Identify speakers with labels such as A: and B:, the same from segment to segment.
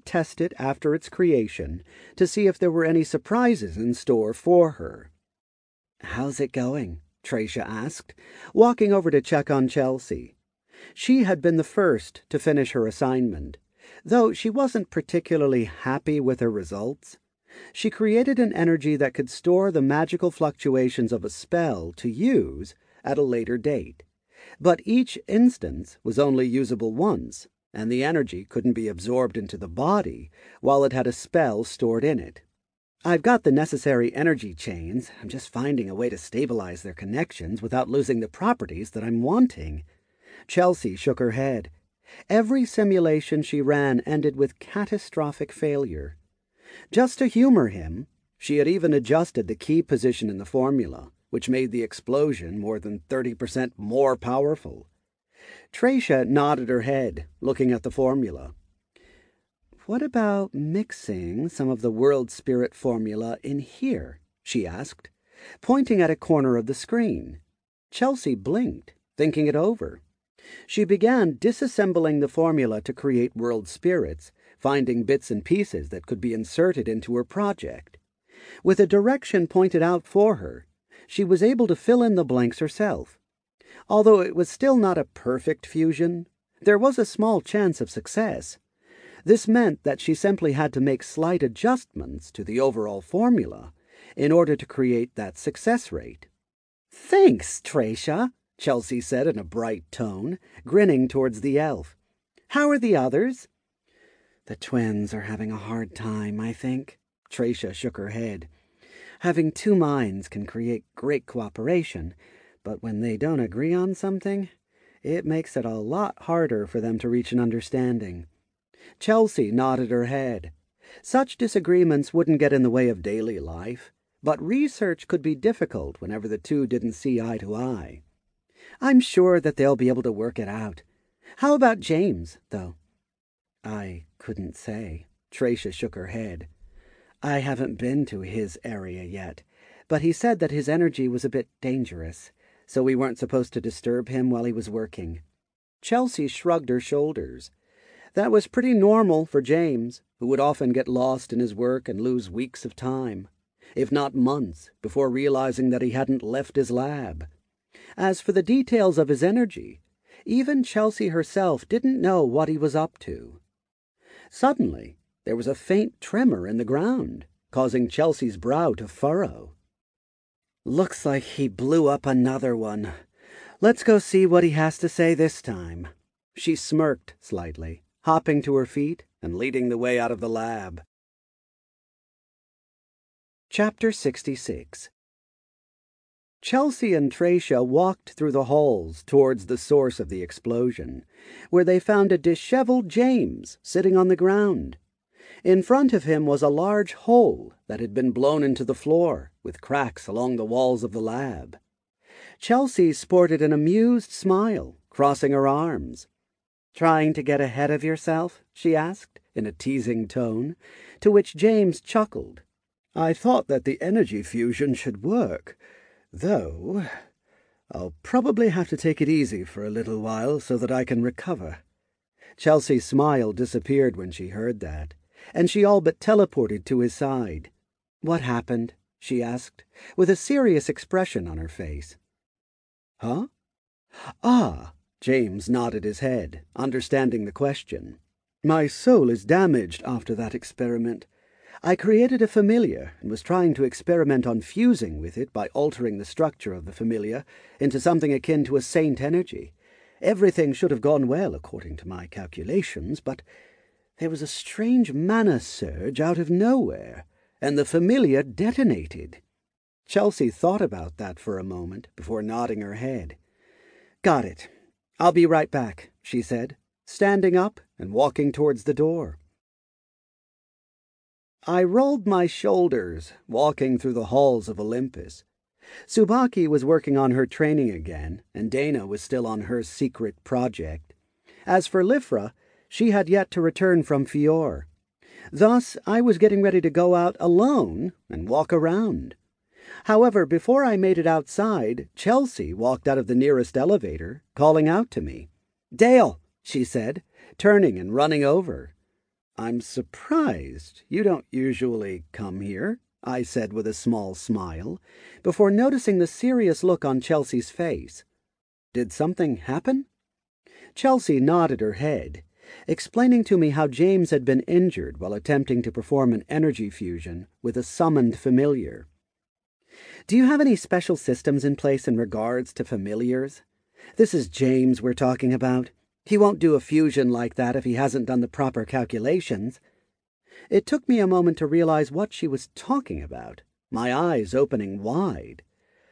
A: test it after its creation to see if there were any surprises in store for her. "How's it going?" Tricia asked, walking over to check on Chelsea. She had been the first to finish her assignment, though she wasn't particularly happy with her results. She created an energy that could store the magical fluctuations of a spell to use at a later date. But each instance was only usable once, and the energy couldn't be absorbed into the body while it had a spell stored in it. "I've got the necessary energy chains. I'm just finding a way to stabilize their connections without losing the properties that I'm wanting." Chelsea shook her head. Every simulation she ran ended with catastrophic failure. Just to humor him, she had even adjusted the key position in the formula, which made the explosion more than 30% more powerful. Tricia nodded her head, looking at the formula. "What about mixing some of the World Spirit formula in here?" she asked, pointing at a corner of the screen. Chelsea blinked, thinking it over. She began disassembling the formula to create world spirits, finding bits and pieces that could be inserted into her project. With a direction pointed out for her, she was able to fill in the blanks herself. Although it was still not a perfect fusion, there was a small chance of success. This meant that she simply had to make slight adjustments to the overall formula in order to create that success rate. "Thanks, Tricia," Chelsea said in a bright tone, grinning towards the elf. "How are the others?" "The twins are having a hard time, I think." Tricia shook her head. "Having two minds can create great cooperation, but when they don't agree on something, it makes it a lot harder for them to reach an understanding." Chelsea nodded her head. Such disagreements wouldn't get in the way of daily life, but research could be difficult whenever the two didn't see eye to eye. "I'm sure that they'll be able to work it out. How about James, though?" "I couldn't say." Tricia shook her head. "I haven't been to his area yet, but he said that his energy was a bit dangerous, so we weren't supposed to disturb him while he was working." Chelsea shrugged her shoulders. That was pretty normal for James, who would often get lost in his work and lose weeks of time, if not months, before realizing that he hadn't left his lab. As for the details of his energy, even Chelsea herself didn't know what he was up to. Suddenly, there was a faint tremor in the ground, causing Chelsea's brow to furrow. "Looks like he blew up another one. Let's go see what he has to say this time." She smirked slightly, hopping to her feet and leading the way out of the lab. Chapter 66. Chelsea and Tricia walked through the halls towards the source of the explosion, where they found a disheveled James sitting on the ground. In front of him was a large hole that had been blown into the floor, with cracks along the walls of the lab. Chelsea sported an amused smile, crossing her arms. "Trying to get ahead of yourself?" she asked, in a teasing tone, to which James chuckled. "I thought that the energy fusion should work. Though, I'll probably have to take it easy for a little while so that I can recover." Chelsea's smile disappeared when she heard that, and she all but teleported to his side. "What happened?" she asked, with a serious expression on her face. "Huh? Ah," James nodded his head, understanding the question. "My soul is damaged after that experiment. I created a familiar and was trying to experiment on fusing with it by altering the structure of the familiar into something akin to a saint energy. Everything should have gone well according to my calculations, but there was a strange mana surge out of nowhere, and the familiar detonated." Chelsea thought about that for a moment before nodding her head. "Got it. I'll be right back," she said, standing up and walking towards the door. I rolled my shoulders, walking through the halls of Olympus. Tsubaki was working on her training again, and Dana was still on her secret project. As for Lifra, she had yet to return from Fior. Thus, I was getting ready to go out alone and walk around. However, before I made it outside, Chelsea walked out of the nearest elevator, calling out to me. "Dale," she said, turning and running over. I'm surprised. You don't usually come here, I said with a small smile, before noticing the serious look on Chelsea's face. Did something happen? Chelsea nodded her head, explaining to me how James had been injured while attempting to perform an energy fusion with a summoned familiar. Do you have any special systems in place in regards to familiars? This is James we're talking about. He won't do a fusion like that if he hasn't done the proper calculations. It took me a moment to realize what she was talking about, my eyes opening wide.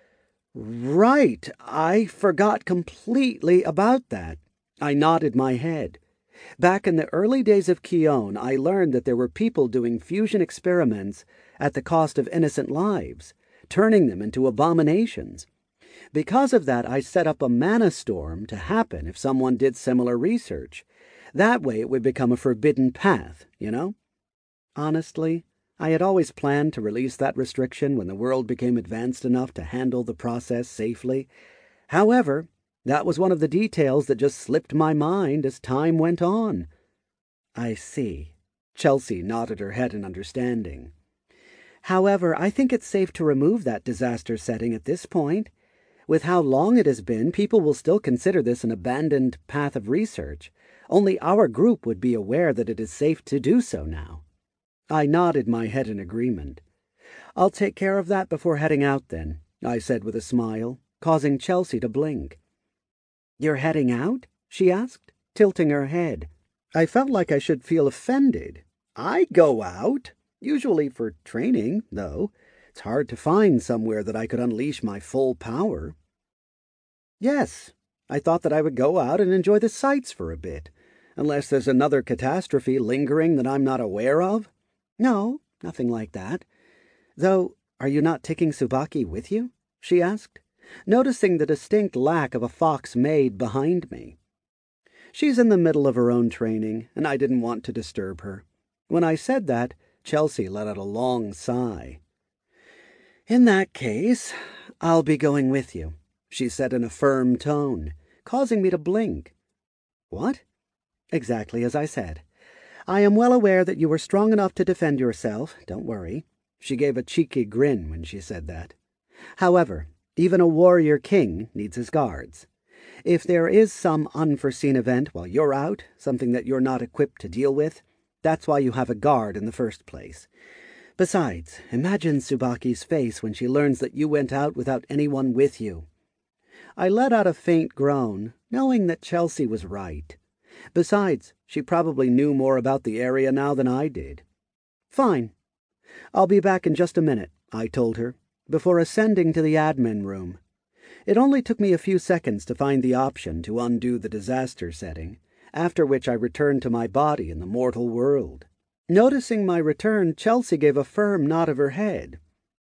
A: Right, I forgot completely about that. I nodded my head. Back in the early days of Kion, I learned that there were people doing fusion experiments at the cost of innocent lives, turning them into abominations. Because of that, I set up a mana storm to happen if someone did similar research. That way it would become a forbidden path, you know? Honestly, I had always planned to release that restriction when the world became advanced enough to handle the process safely. However, that was one of the details that just slipped my mind as time went on. I see. Chelsea nodded her head in understanding. However, I think it's safe to remove that disaster setting at this point. With how long it has been, people will still consider this an abandoned path of research. Only our group would be aware that it is safe to do so now. I nodded my head in agreement. I'll take care of that before heading out then, I said with a smile, causing Chelsea to blink. You're heading out? She asked, tilting her head. I felt like I should feel offended. I go out, usually for training, though. It's hard to find somewhere that I could unleash my full power. Yes, I thought that I would go out and enjoy the sights for a bit, unless there's another catastrophe lingering that I'm not aware of. No, nothing like that. Though, are you not taking Tsubaki with you? She asked, noticing the distinct lack of a fox maid behind me. She's in the middle of her own training, and I didn't want to disturb her. When I said that, Chelsea let out a long sigh. In that case, I'll be going with you, she said in a firm tone, causing me to blink. What? Exactly as I said. I am well aware that you were strong enough to defend yourself, don't worry. She gave a cheeky grin when she said that. However, even a warrior king needs his guards. If there is some unforeseen event while you're out, something that you're not equipped to deal with, that's why you have a guard in the first place. Besides, imagine Tsubaki's face when she learns that you went out without anyone with you. I let out a faint groan, knowing that Chelsea was right. Besides, she probably knew more about the area now than I did. Fine. I'll be back in just a minute, I told her, before ascending to the admin room. It only took me a few seconds to find the option to undo the disaster setting, after which I returned to my body in the mortal world. Noticing my return, Chelsea gave a firm nod of her head.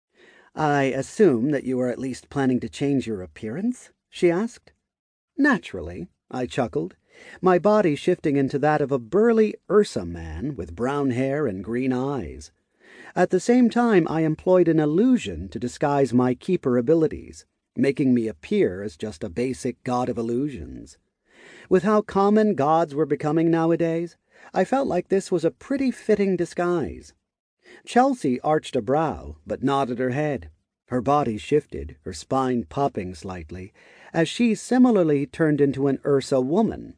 A: I assume that you are at least planning to change your appearance? She asked. Naturally, I chuckled, my body shifting into that of a burly Ursa man with brown hair and green eyes. At the same time, I employed an illusion to disguise my keeper abilities, making me appear as just a basic god of illusions. With how common gods were becoming nowadays, I felt like this was a pretty fitting disguise. Chelsea arched a brow, but nodded her head. Her body shifted, her spine popping slightly, as she similarly turned into an Ursa woman.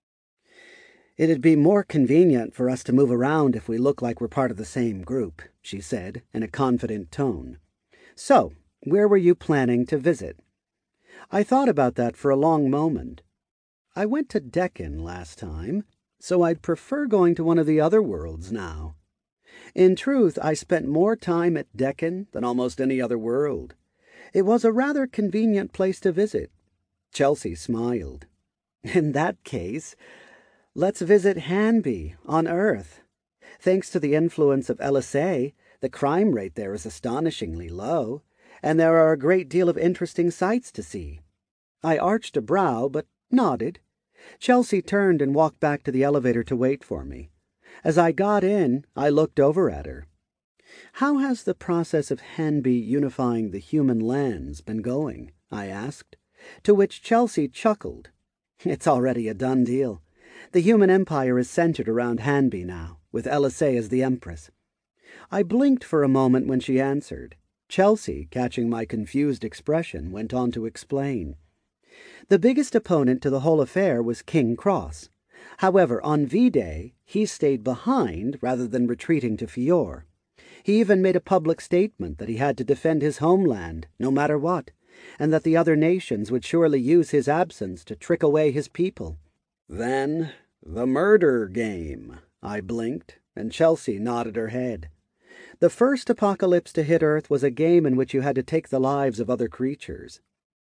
A: It'd be more convenient for us to move around if we look like we're part of the same group, she said, in a confident tone. So, where were you planning to visit? I thought about that for a long moment. I went to Deccan last time, so I'd prefer going to one of the other worlds now. In truth, I spent more time at Deccan than almost any other world. It was a rather convenient place to visit. Chelsea smiled. In that case, let's visit Hanby on Earth. Thanks to the influence of LSA, the crime rate there is astonishingly low, and there are a great deal of interesting sights to see. I arched a brow, but nodded. Chelsea turned and walked back to the elevator to wait for me. As I got in, I looked over at her. How has the process of Hanby unifying the human lands been going? I asked, to which Chelsea chuckled. It's already a done deal. The human empire is centered around Hanby now, with Elisée as the empress. I blinked for a moment when she answered. Chelsea, catching my confused expression, went on to explain. The biggest opponent to the whole affair was King Cross. However, on V-Day, he stayed behind rather than retreating to Fior. He even made a public statement that he had to defend his homeland, no matter what, and that the other nations would surely use his absence to trick away his people. Then, the murder game. I blinked, and Chelsea nodded her head. The first apocalypse to hit Earth was a game in which you had to take the lives of other creatures.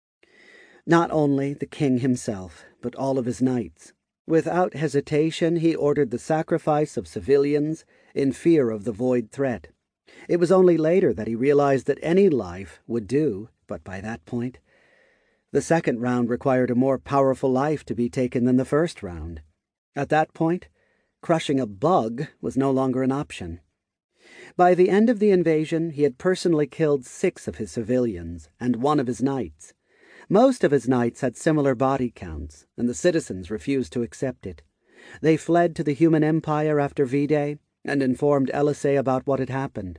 A: Not only the king himself, but all of his knights. Without hesitation, he ordered the sacrifice of civilians in fear of the void threat. It was only later that he realized that any life would do, but by that point, the second round required a more powerful life to be taken than the first round. At that point, crushing a bug was no longer an option. By the end of the invasion, he had personally killed 6 of his civilians and 1 of his knights. Most of his knights had similar body counts, and the citizens refused to accept it. They fled to the human empire after V-Day and informed Elisée about what had happened.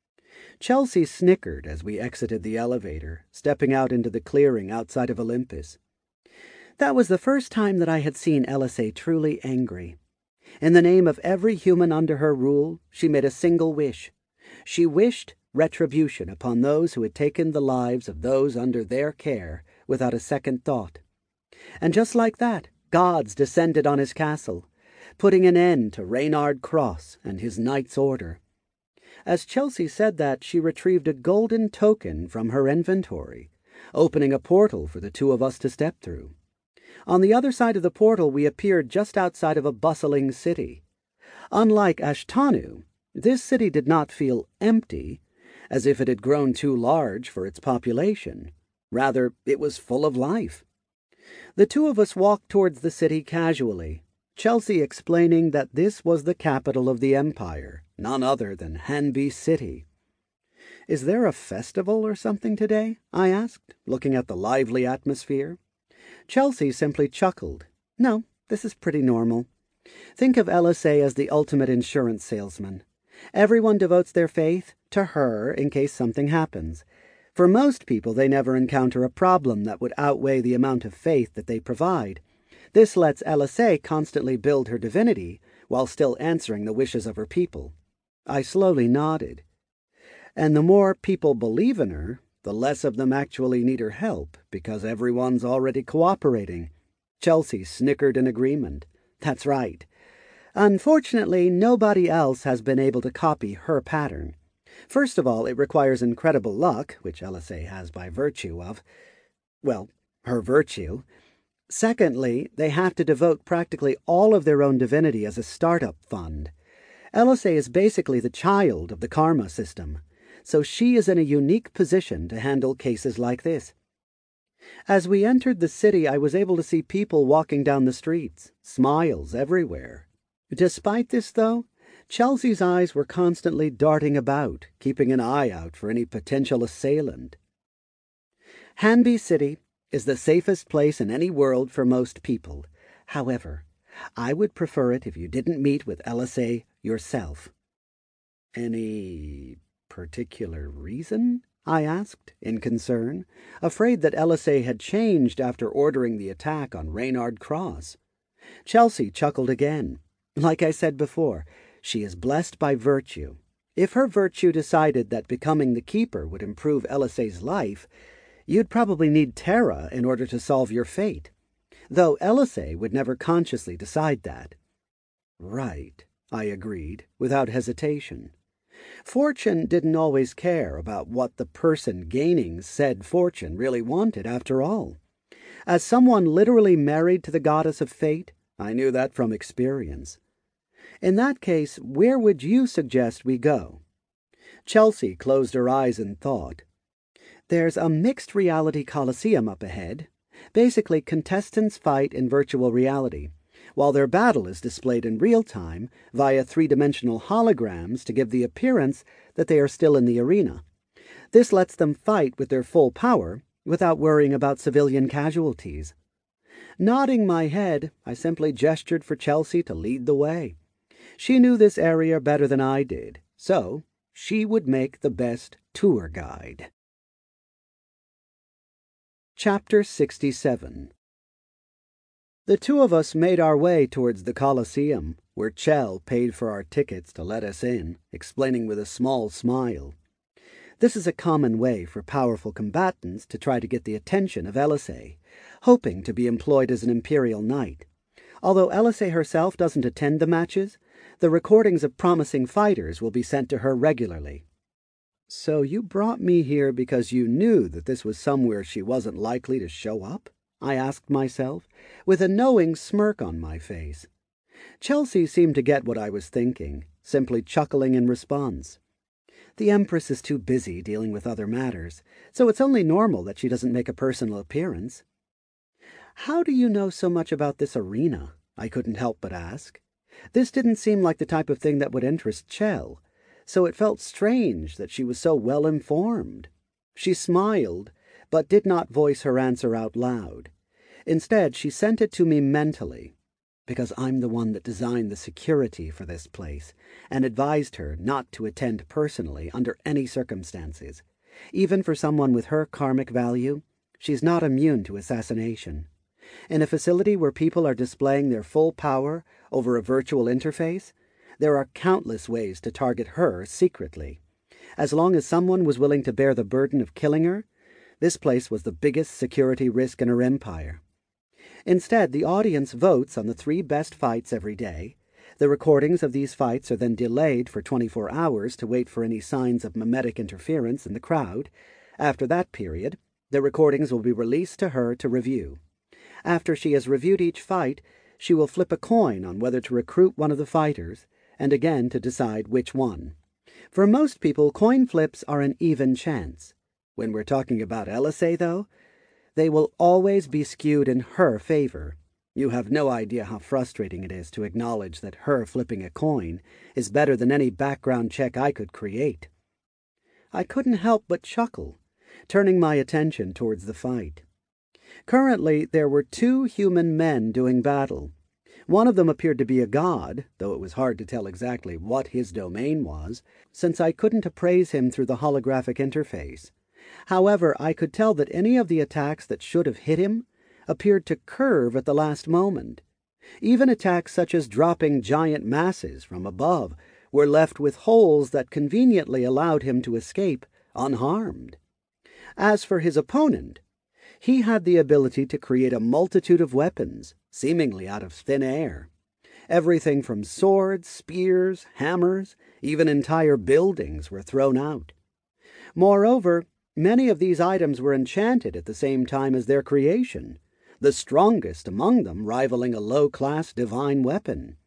A: Chelsea snickered as we exited the elevator, stepping out into the clearing outside of Olympus. That was the first time that I had seen Elisée truly angry. In the name of every human under her rule, she made a single wish. She wished retribution upon those who had taken the lives of those under their care without a second thought. And just like that, gods descended on his castle, putting an end to Reynard Cross and his Knight's Order. As Chelsea said that, she retrieved a golden token from her inventory, opening a portal for the 2 of us to step through. On the other side of the portal, we appeared just outside of a bustling city. Unlike Ashtanu, this city did not feel empty, as if it had grown too large for its population. Rather, it was full of life. The 2 of us walked towards the city casually, Chelsea explaining that this was the capital of the empire, none other than Hanby City. "Is there a festival or something today?" I asked, looking at the lively atmosphere. Chelsea simply chuckled. "No, this is pretty normal. Think of Elisée as the ultimate insurance salesman. Everyone devotes their faith to her in case something happens. For most people, they never encounter a problem that would outweigh the amount of faith that they provide. This lets Elisée constantly build her divinity while still answering the wishes of her people." I slowly nodded. "And the more people believe in her, the less of them actually need her help, because everyone's already cooperating." Chelsea snickered in agreement. "That's right. Unfortunately, nobody else has been able to copy her pattern. First of all, it requires incredible luck, which Elisée has by virtue of, well, her virtue. Secondly, they have to devote practically all of their own divinity as a startup fund. Elisée is basically the child of the karma system, so she is in a unique position to handle cases like this. As we entered the city, I was able to see people walking down the streets, smiles everywhere. Despite this, though, Chelsea's eyes were constantly darting about, keeping an eye out for any potential assailant. Hanby City is the safest place in any world for most people. However, I would prefer it if you didn't meet with Elisée yourself." "Any particular reason?" I asked, in concern, afraid that Elisée had changed after ordering the attack on Reynard Cross. Chelsea chuckled again. "Like I said before, she is blessed by virtue. If her virtue decided that becoming the keeper would improve Elisées' life, you'd probably need Terra in order to solve your fate. Though Elisée would never consciously decide that." "Right," I agreed, without hesitation. Fortune didn't always care about what the person gaining said fortune really wanted, after all. As someone literally married to the goddess of fate, I knew that from experience. "In that case, where would you suggest we go?" Chelsea closed her eyes in thought. "There's a mixed reality coliseum up ahead. Basically, contestants fight in virtual reality, while their battle is displayed in real time via 3-dimensional holograms to give the appearance that they are still in the arena. This lets them fight with their full power without worrying about civilian casualties. Nodding my head, I simply gestured for Chelsea to lead the way. She knew this area better than I did, so she would make the best tour guide. Chapter 67. The two of us made our way towards the Colosseum, where Chell paid for our tickets to let us in, explaining with a small smile. This is a common way for powerful combatants to try to get the attention of Elisée, hoping to be employed as an Imperial Knight. Although Elisée herself doesn't attend the matches, the recordings of promising fighters will be sent to her regularly. So you brought me here because you knew that this was somewhere she wasn't likely to show up? I asked myself, with a knowing smirk on my face. Chelsea seemed to get what I was thinking, simply chuckling in response. The Empress is too busy dealing with other matters, so it's only normal that she doesn't make a personal appearance. How do you know so much about this arena? I couldn't help but ask. This didn't seem like the type of thing that would interest Chell, so it felt strange that she was so well informed. She smiled, but did not voice her answer out loud. Instead, she sent it to me mentally, because I'm the one that designed the security for this place, and advised her not to attend personally under any circumstances. Even for someone with her karmic value, she's not immune to assassination. In a facility where people are displaying their full power over a virtual interface, there are countless ways to target her secretly. As long as someone was willing to bear the burden of killing her, this place was the biggest security risk in her empire. Instead, the audience votes on the 3 best fights every day. The recordings of these fights are then delayed for 24 hours to wait for any signs of mimetic interference in the crowd. After that period, the recordings will be released to her to review. After she has reviewed each fight, she will flip a coin on whether to recruit one of the fighters, and again to decide which one. For most people, coin flips are an even chance. When we're talking about Elisée, though, they will always be skewed in her favor. You have no idea how frustrating it is to acknowledge that her flipping a coin is better than any background check I could create. I couldn't help but chuckle, turning my attention towards the fight. Currently, there were 2 human men doing battle. One of them appeared to be a god, though it was hard to tell exactly what his domain was, since I couldn't appraise him through the holographic interface. However, I could tell that any of the attacks that should have hit him appeared to curve at the last moment. Even attacks such as dropping giant masses from above were left with holes that conveniently allowed him to escape unharmed. As for his opponent, he had the ability to create a multitude of weapons, seemingly out of thin air. Everything from swords, spears, hammers, even entire buildings were thrown out. Moreover, many of these items were enchanted at the same time as their creation, the strongest among them rivaling a low-class divine weapon.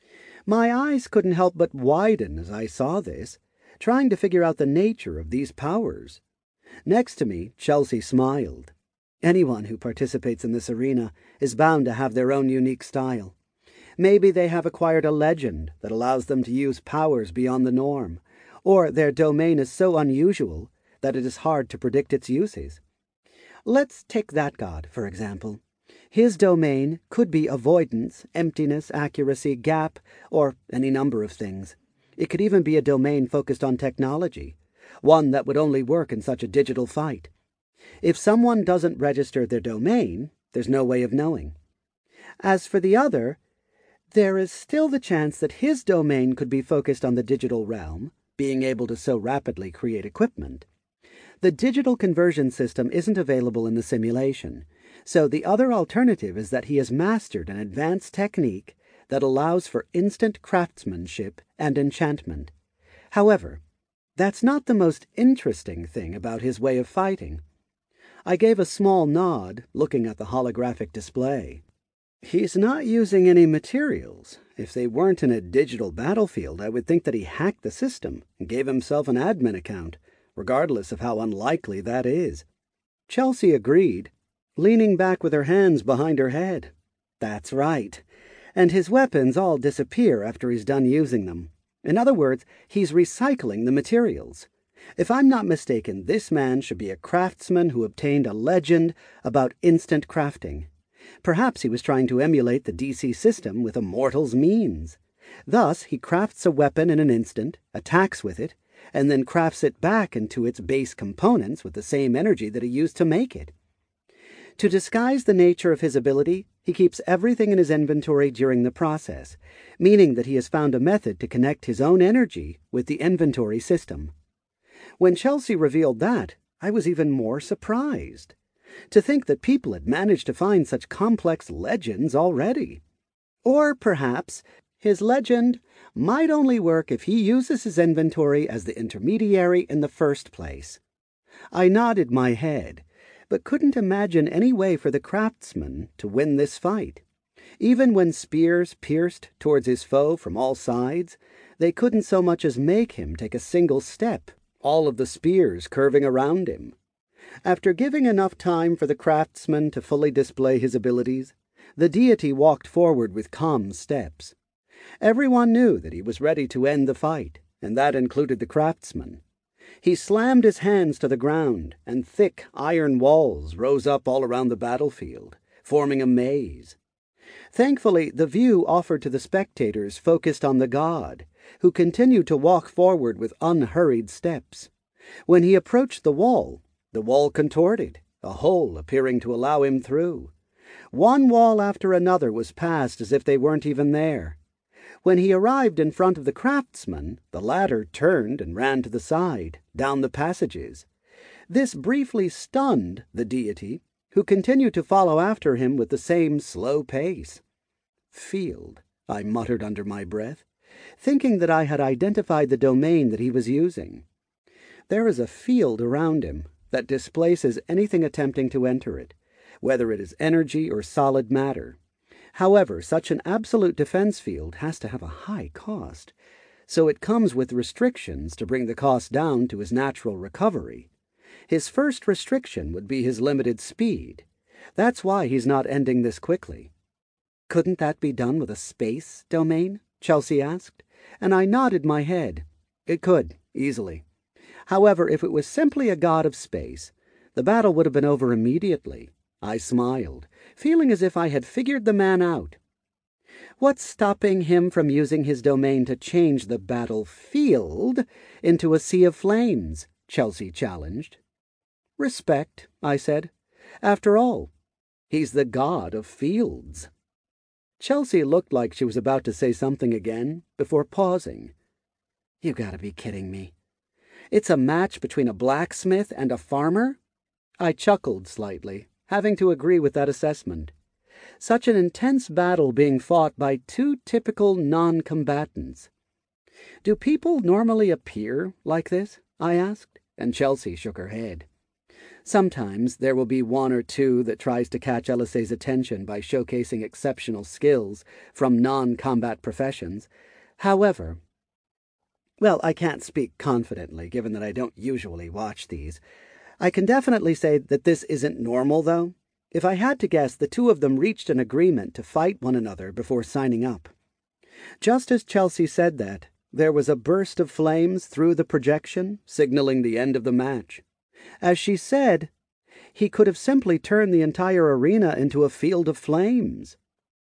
A: My eyes couldn't help but widen as I saw this, trying to figure out the nature of these powers. Next to me, Chelsea smiled. Anyone who participates in this arena is bound to have their own unique style. Maybe they have acquired a legend that allows them to use powers beyond the norm, or their domain is so unusual that it is hard to predict its uses. Let's take that god, for example. His domain could be avoidance, emptiness, accuracy, gap, or any number of things. It could even be a domain focused on technology, one that would only work in such a digital fight. If someone doesn't register their domain, there's no way of knowing. As for the other, there is still the chance that his domain could be focused on the digital realm, being able to so rapidly create equipment. The digital conversion system isn't available in the simulation, so the other alternative is that he has mastered an advanced technique that allows for instant craftsmanship and enchantment. However, that's not the most interesting thing about his way of fighting. I gave a small nod, looking at the holographic display. He's not using any materials. If they weren't in a digital battlefield, I would think that he hacked the system and gave himself an admin account, regardless of how unlikely that is. Chelsea agreed, leaning back with her hands behind her head. That's right. And his weapons all disappear after he's done using them. In other words, he's recycling the materials. If I'm not mistaken, this man should be a craftsman who obtained a legend about instant crafting. Perhaps he was trying to emulate the DC system with a mortal's means. Thus, he crafts a weapon in an instant, attacks with it, and then crafts it back into its base components with the same energy that he used to make it. To disguise the nature of his ability, he keeps everything in his inventory during the process, meaning that he has found a method to connect his own energy with the inventory system. When Chelsea revealed that, I was even more surprised. To think that people had managed to find such complex legends already. Or perhaps his legend might only work if he uses his inventory as the intermediary in the first place. I nodded my head, but couldn't imagine any way for the craftsman to win this fight. Even when spears pierced towards his foe from all sides, they couldn't so much as make him take a single step, all of the spears curving around him. After giving enough time for the craftsman to fully display his abilities, the deity walked forward with calm steps. Everyone knew that he was ready to end the fight, and that included the craftsman. He slammed his hands to the ground, and thick iron walls rose up all around the battlefield, forming a maze. Thankfully, the view offered to the spectators focused on the god, who continued to walk forward with unhurried steps. When he approached the wall contorted, a hole appearing to allow him through. One wall after another was passed as if they weren't even there. When he arrived in front of the craftsman, the latter turned and ran to the side, down the passages. This briefly stunned the deity, who continued to follow after him with the same slow pace. "Field," I muttered under my breath, thinking that I had identified the domain that he was using. There is a field around him that displaces anything attempting to enter it, whether it is energy or solid matter. However, such an absolute defense field has to have a high cost, so it comes with restrictions to bring the cost down to his natural recovery. His first restriction would be his limited speed. That's why he's not ending this quickly. "Couldn't that be done with a space domain?" Chelsea asked, and I nodded my head. It could, easily. However, if it was simply a god of space, the battle would have been over immediately. I smiled, feeling as if I had figured the man out. "What's stopping him from using his domain to change the battlefield into a sea of flames?" Chelsea challenged. "Respect," I said. "After all, he's the god of fields." Chelsea looked like she was about to say something again, before pausing. "You gotta be kidding me. It's a match between a blacksmith and a farmer?" I chuckled slightly, having to agree with that assessment. Such an intense battle being fought by two typical non-combatants. "Do people normally appear like this?" I asked, and Chelsea shook her head. "Sometimes there will be one or two that tries to catch Elisei's attention by showcasing exceptional skills from non-combat professions. However, well, I can't speak confidently, given that I don't usually watch these. I can definitely say that this isn't normal, though. If I had to guess, the two of them reached an agreement to fight one another before signing up." Just as Chelsea said that, there was a burst of flames through the projection, signaling the end of the match. As she said, he could have simply turned the entire arena into a field of flames.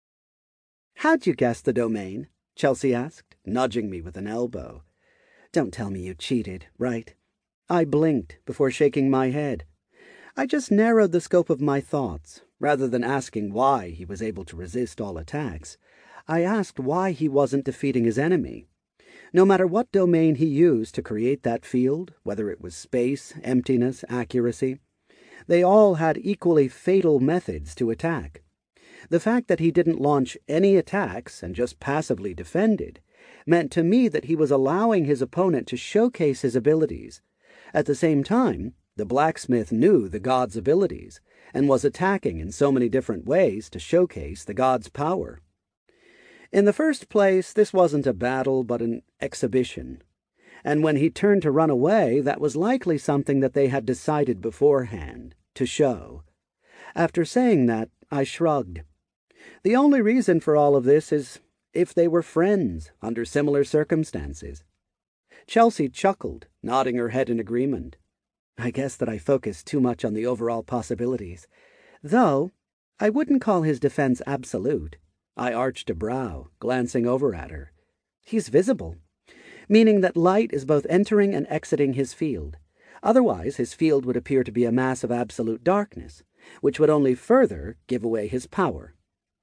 A: "How'd you guess the domain?" Chelsea asked, nudging me with an elbow. "Don't tell me you cheated, right?" I blinked before shaking my head. I just narrowed the scope of my thoughts. Rather than asking why he was able to resist all attacks, I asked why he wasn't defeating his enemy. No matter what domain he used to create that field, whether it was space, emptiness, accuracy, they all had equally fatal methods to attack. The fact that he didn't launch any attacks and just passively defended meant to me that he was allowing his opponent to showcase his abilities. At the same time, the blacksmith knew the god's abilities and was attacking in so many different ways to showcase the god's power. In the first place, this wasn't a battle but an exhibition. And when he turned to run away, that was likely something that they had decided beforehand, to show. After saying that, I shrugged. The only reason for all of this is if they were friends under similar circumstances. Chelsea chuckled, nodding her head in agreement. I guess that I focused too much on the overall possibilities. Though, I wouldn't call his defense absolute. I arched a brow, glancing over at her. He's visible, meaning that light is both entering and exiting his field. Otherwise, his field would appear to be a mass of absolute darkness, which would only further give away his power.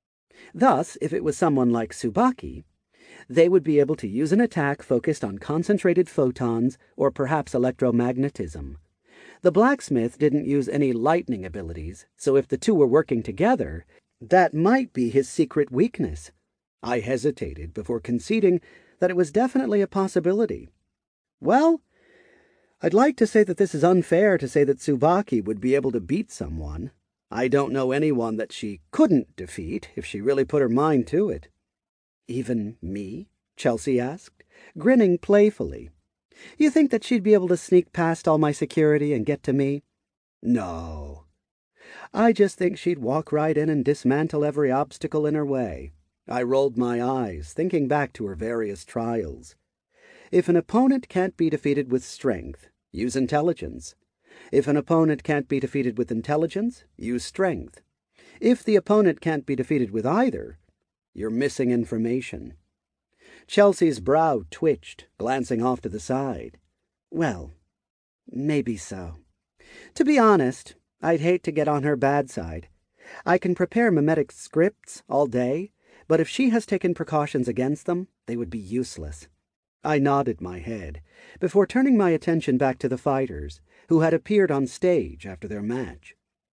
A: Thus, if it was someone like Tsubaki, they would be able to use an attack focused on concentrated photons or perhaps electromagnetism. The blacksmith didn't use any lightning abilities, so if the two were working together, that might be his secret weakness. I hesitated before conceding that it was definitely a possibility. Well, I'd like to say that this is unfair to say that Tsubaki would be able to beat someone. I don't know anyone that she couldn't defeat if she really put her mind to it. Even me? Chelsea asked, grinning playfully. You think that she'd be able to sneak past all my security and get to me? No. I just think she'd walk right in and dismantle every obstacle in her way. I rolled my eyes, thinking back to her various trials. If an opponent can't be defeated with strength, use intelligence. If an opponent can't be defeated with intelligence, use strength. If the opponent can't be defeated with either, you're missing information. Chelsea's brow twitched, glancing off to the side. Well, maybe so. To be honest, I'd hate to get on her bad side. I can prepare mimetic scripts all day, but if she has taken precautions against them, they would be useless. I nodded my head, before turning my attention back to the fighters, who had appeared on stage after their match.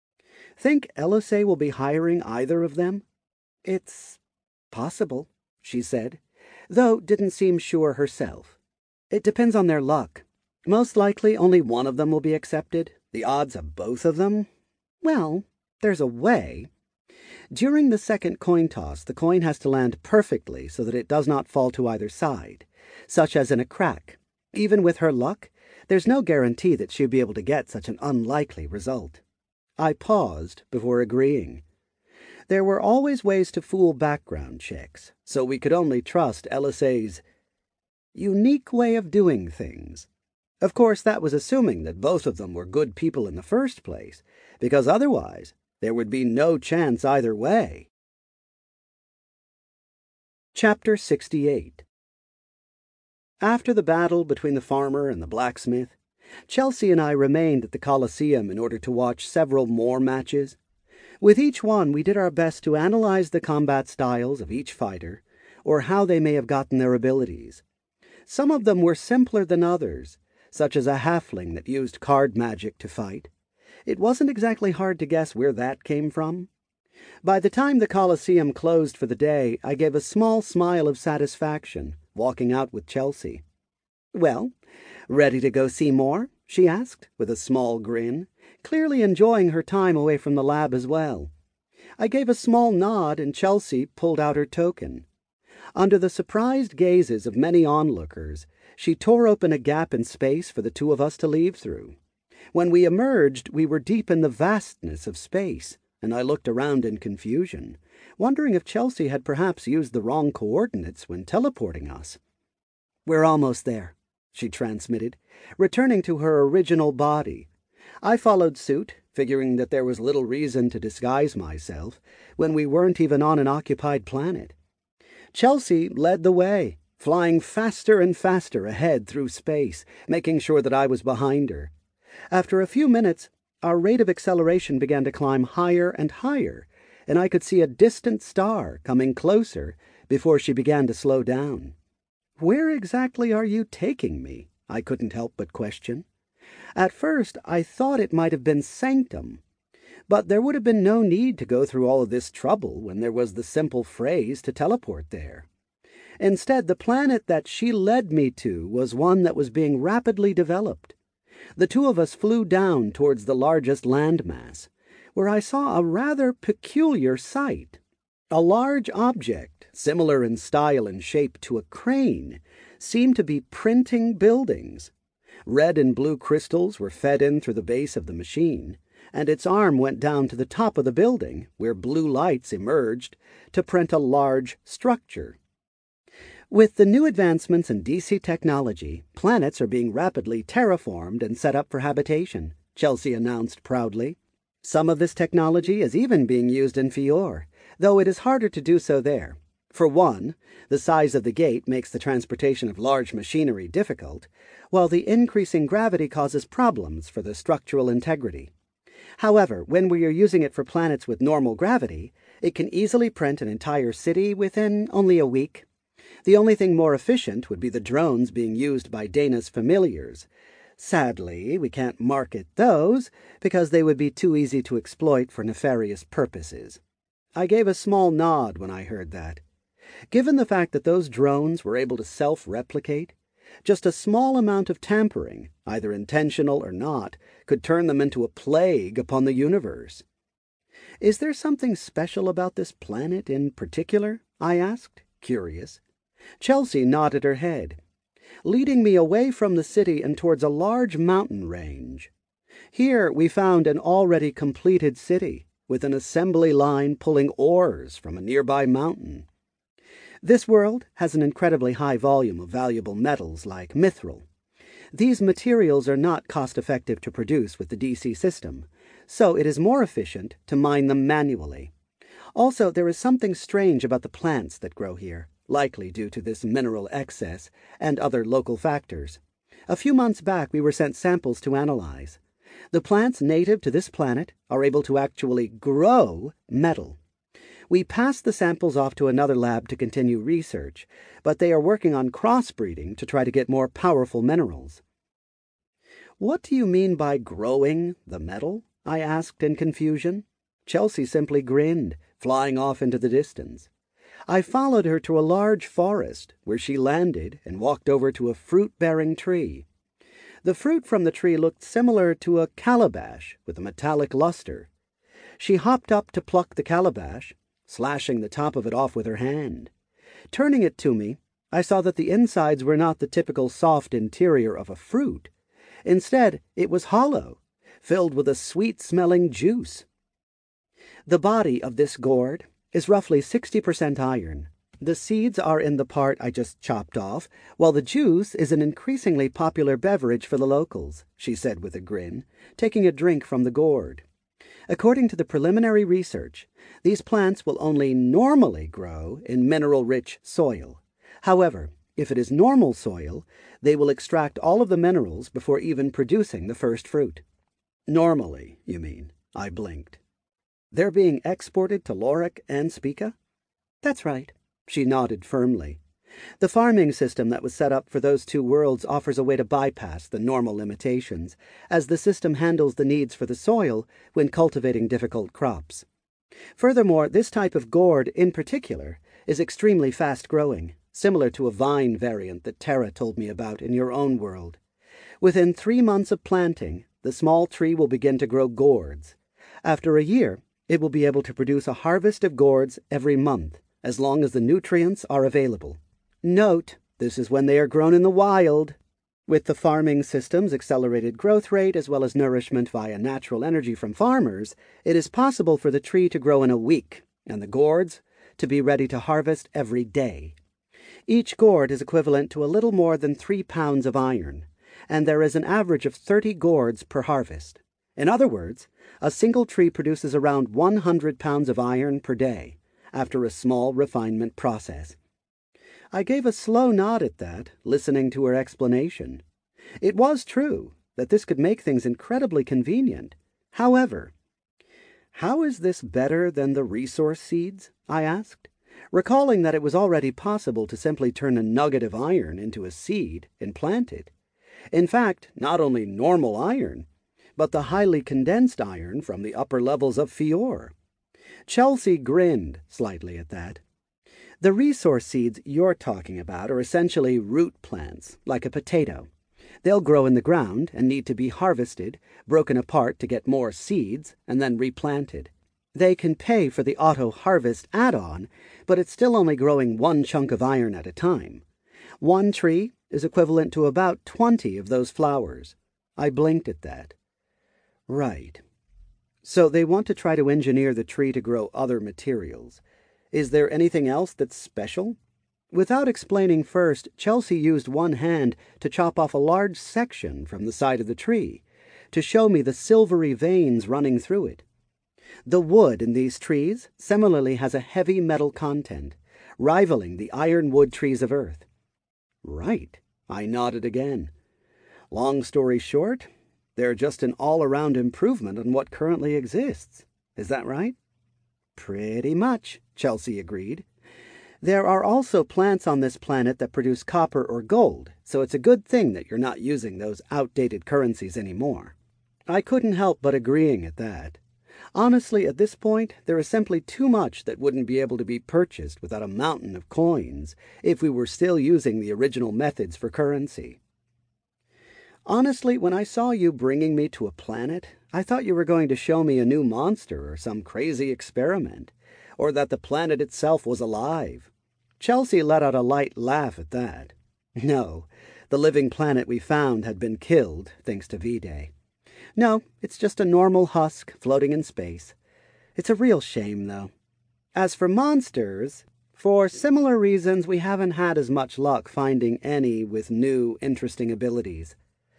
A: Think Elisée will be hiring either of them? It's possible, she said, though didn't seem sure herself. It depends on their luck. Most likely only one of them will be accepted. The odds of both of them? Well, there's a way. During the second coin toss, the coin has to land perfectly so that it does not fall to either side, such as in a crack. Even with her luck, there's no guarantee that she'll be able to get such an unlikely result. I paused before agreeing. There were always ways to fool background checks, so we could only trust Elisée's unique way of doing things. Of course, that was assuming that both of them were good people in the first place, because otherwise there would be no chance either way. Chapter 68. After the battle between the farmer and the blacksmith, Chelsea and I remained at the Colosseum in order to watch several more matches. With each one, we did our best to analyze the combat styles of each fighter, or how they may have gotten their abilities. Some of them were simpler than others, such as a halfling that used card magic to fight. It wasn't exactly hard to guess where that came from. By the time the Colosseum closed for the day, I gave a small smile of satisfaction, walking out with Chelsea. "Well, ready to go see more?" she asked, with a small grin, clearly enjoying her time away from the lab as well. I gave a small nod, and Chelsea pulled out her token. Under the surprised gazes of many onlookers, she tore open a gap in space for the two of us to leave through. When we emerged, we were deep in the vastness of space, and I looked around in confusion, wondering if Chelsea had perhaps used the wrong coordinates when teleporting us. "We're almost there," she transmitted, returning to her original body. I followed suit, figuring that there was little reason to disguise myself when we weren't even on an occupied planet. Chelsea led the way, flying faster and faster ahead through space, making sure that I was behind her. After a few minutes, our rate of acceleration began to climb higher and higher, and I could see a distant star coming closer before she began to slow down. "Where exactly are you taking me?" I couldn't help but question. At first, I thought it might have been Sanctum, but there would have been no need to go through all of this trouble when there was the simple phrase to teleport there. Instead, the planet that she led me to was one that was being rapidly developed. The two of us flew down towards the largest landmass, where I saw a rather peculiar sight. A large object, similar in style and shape to a crane, seemed to be printing buildings. Red and blue crystals were fed in through the base of the machine, and its arm went down to the top of the building, where blue lights emerged to print a large structure. With the new advancements in DC technology, planets are being rapidly terraformed and set up for habitation, Chelsea announced proudly. Some of this technology is even being used in Fior, though it is harder to do so there. For one, the size of the gate makes the transportation of large machinery difficult, while the increasing gravity causes problems for the structural integrity. However, when we are using it for planets with normal gravity, it can easily print an entire city within only a week. The only thing more efficient would be the drones being used by Dana's familiars. Sadly, we can't market those because they would be too easy to exploit for nefarious purposes. I gave a small nod when I heard that. Given the fact that those drones were able to self-replicate, just a small amount of tampering, either intentional or not, could turn them into a plague upon the universe. "Is there something special about this planet in particular?" I asked, curious. Chelsea nodded her head, leading me away from the city and towards a large mountain range. Here we found an already completed city, with an assembly line pulling ores from a nearby mountain. This world has an incredibly high volume of valuable metals like mithril. These materials are not cost-effective to produce with the DC system, so it is more efficient to mine them manually. Also, there is something strange about the plants that grow here, likely due to this mineral excess and other local factors. A few months back we were sent samples to analyze. The plants native to this planet are able to actually grow metal. We passed the samples off to another lab to continue research, but they are working on crossbreeding to try to get more powerful minerals. "What do you mean by growing the metal?" I asked in confusion. Chelsea simply grinned, flying off into the distance. I followed her to a large forest, where she landed and walked over to a fruit-bearing tree. The fruit from the tree looked similar to a calabash with a metallic luster. She hopped up to pluck the calabash, slashing the top of it off with her hand. Turning it to me, I saw that the insides were not the typical soft interior of a fruit. Instead, it was hollow, filled with a sweet-smelling juice. The body of this gourd is roughly 60% iron. The seeds are in the part I just chopped off, while the juice is an increasingly popular beverage for the locals, she said with a grin, taking a drink from the gourd. According to the preliminary research, these plants will only normally grow in mineral-rich soil. However, if it is normal soil, they will extract all of the minerals before even producing the first fruit. "Normally, you mean?" I blinked. "They're being exported to Lorik and Spica?" "That's right." She nodded firmly. The farming system that was set up for those two worlds offers a way to bypass the normal limitations, as the system handles the needs for the soil when cultivating difficult crops. Furthermore, this type of gourd in particular is extremely fast-growing, similar to a vine variant that Terra told me about in your own world. Within 3 months of planting, the small tree will begin to grow gourds. After a year, it will be able to produce a harvest of gourds every month, as long as the nutrients are available. Note, this is when they are grown in the wild. With the farming system's accelerated growth rate as well as nourishment via natural energy from farmers, it is possible for the tree to grow in a week, and the gourds to be ready to harvest every day. Each gourd is equivalent to a little more than 3 pounds of iron, and there is an average of 30 gourds per harvest. In other words, a single tree produces around 100 pounds of iron per day, after a small refinement process. I gave a slow nod at that, listening to her explanation. It was true that this could make things incredibly convenient. However, how is this better than the resource seeds? I asked, recalling that it was already possible to simply turn a nugget of iron into a seed and plant it. In fact, not only normal iron, but the highly condensed iron from the upper levels of Fior. Chelsea grinned slightly at that. The resource seeds you're talking about are essentially root plants, like a potato. They'll grow in the ground and need to be harvested, broken apart to get more seeds, and then replanted. They can pay for the auto-harvest add-on, but it's still only growing one chunk of iron at a time. One tree is equivalent to about 20 of those flowers. I blinked at that. Right. So they want to try to engineer the tree to grow other materials. Is there anything else that's special? Without explaining first, Chelsea used one hand to chop off a large section from the side of the tree, to show me the silvery veins running through it, The wood in these trees similarly has a heavy metal content, rivaling the ironwood trees of Earth. Right, I nodded again. Long story short, they're just an all-around improvement on what currently exists. Is that right? Pretty much, Chelsea agreed. There are also plants on this planet that produce copper or gold, so it's a good thing that you're not using those outdated currencies anymore. I couldn't help but agreeing at that. Honestly, at this point, there is simply too much that wouldn't be able to be purchased without a mountain of coins if we were still using the original methods for currency. Honestly, when I saw you bringing me to a planet, I thought you were going to show me a new monster or some crazy experiment, or that the planet itself was alive. Chelsea let out a light laugh at that. No, the living planet we found had been killed, thanks to V-Day. No, it's just a normal husk floating in space. It's a real shame, though. As for monsters, for similar reasons, we haven't had as much luck finding any with new, interesting abilities.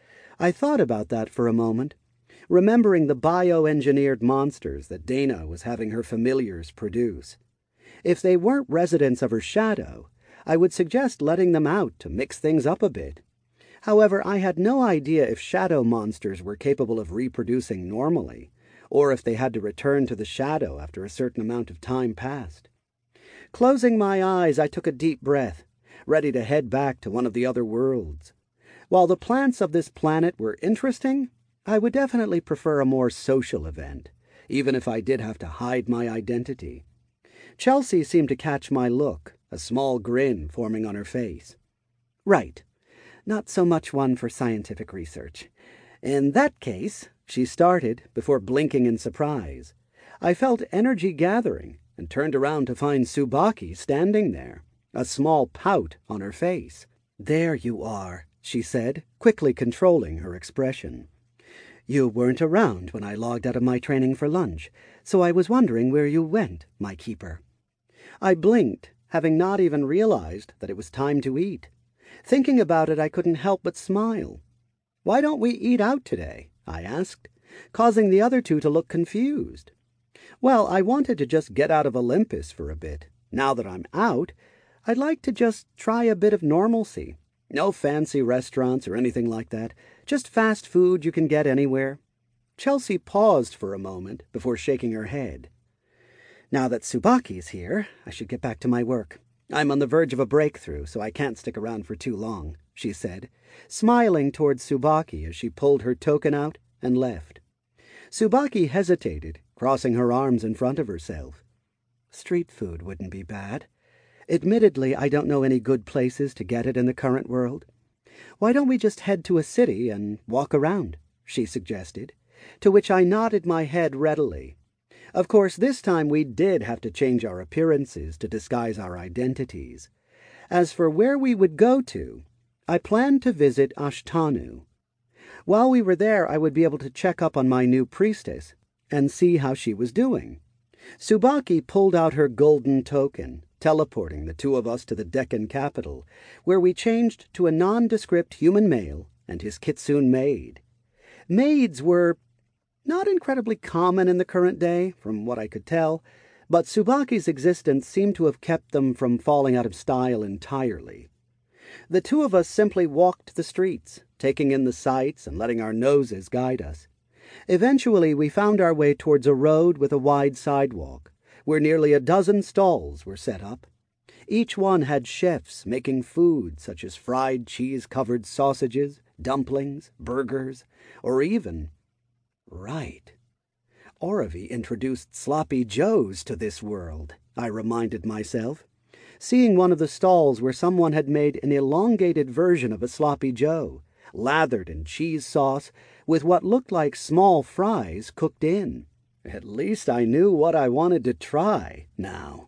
A: I thought about that for a moment, remembering the bioengineered monsters that Dana was having her familiars produce. If they weren't residents of her shadow, I would suggest letting them out to mix things up a bit. However, I had no idea if shadow monsters were capable of reproducing normally, or if they had to return to the shadow after a certain amount of time passed. Closing my eyes, I took a deep breath, ready to head back to one of the other worlds. While the plants of this planet were interesting, I would definitely prefer a more social event, even if I did have to hide my identity. Chelsea seemed to catch my look, a small grin forming on her face. Right. Not so much one for scientific research. In that case, she started before blinking in surprise. I felt energy gathering and turned around to find Tsubaki standing there, a small pout on her face. There you are, she said, quickly controlling her expression. You weren't around when I logged out of my training for lunch, so I was wondering where you went, my keeper. I blinked, having not even realized that it was time to eat. Thinking about it, I couldn't help but smile. Why don't we eat out today? I asked, causing the other two to look confused. Well, I wanted to just get out of Olympus for a bit. Now that I'm out, I'd like to just try a bit of normalcy. No fancy restaurants or anything like that. Just fast food you can get anywhere. Chelsea paused for a moment before shaking her head. Now that Tsubaki's here, I should get back to my work. I'm on the verge of a breakthrough, so I can't stick around for too long, she said, smiling towards Tsubaki as she pulled her token out and left. Tsubaki hesitated, crossing her arms in front of herself. Street food wouldn't be bad. Admittedly, I don't know any good places to get it in the current world. Why don't we just head to a city and walk around, she suggested, to which I nodded my head readily. Of course, this time we did have to change our appearances to disguise our identities. As for where we would go to, I planned to visit Ashtanu. While we were there, I would be able to check up on my new priestess and see how she was doing. Tsubaki pulled out her golden token, teleporting the two of us to the Deccan capital, where we changed to a nondescript human male and his kitsune maid. Maids were not incredibly common in the current day, from what I could tell, but Tsubaki's existence seemed to have kept them from falling out of style entirely. The two of us simply walked the streets, taking in the sights and letting our noses guide us. Eventually, we found our way towards a road with a wide sidewalk, where nearly a dozen stalls were set up. Each one had chefs making food such as fried cheese-covered sausages, dumplings, burgers, or even... Right. Oravi introduced Sloppy Joes to this world, I reminded myself, seeing one of the stalls where someone had made an elongated version of a Sloppy Joe, lathered in cheese sauce with what looked like small fries cooked in. At least I knew what I wanted to try now.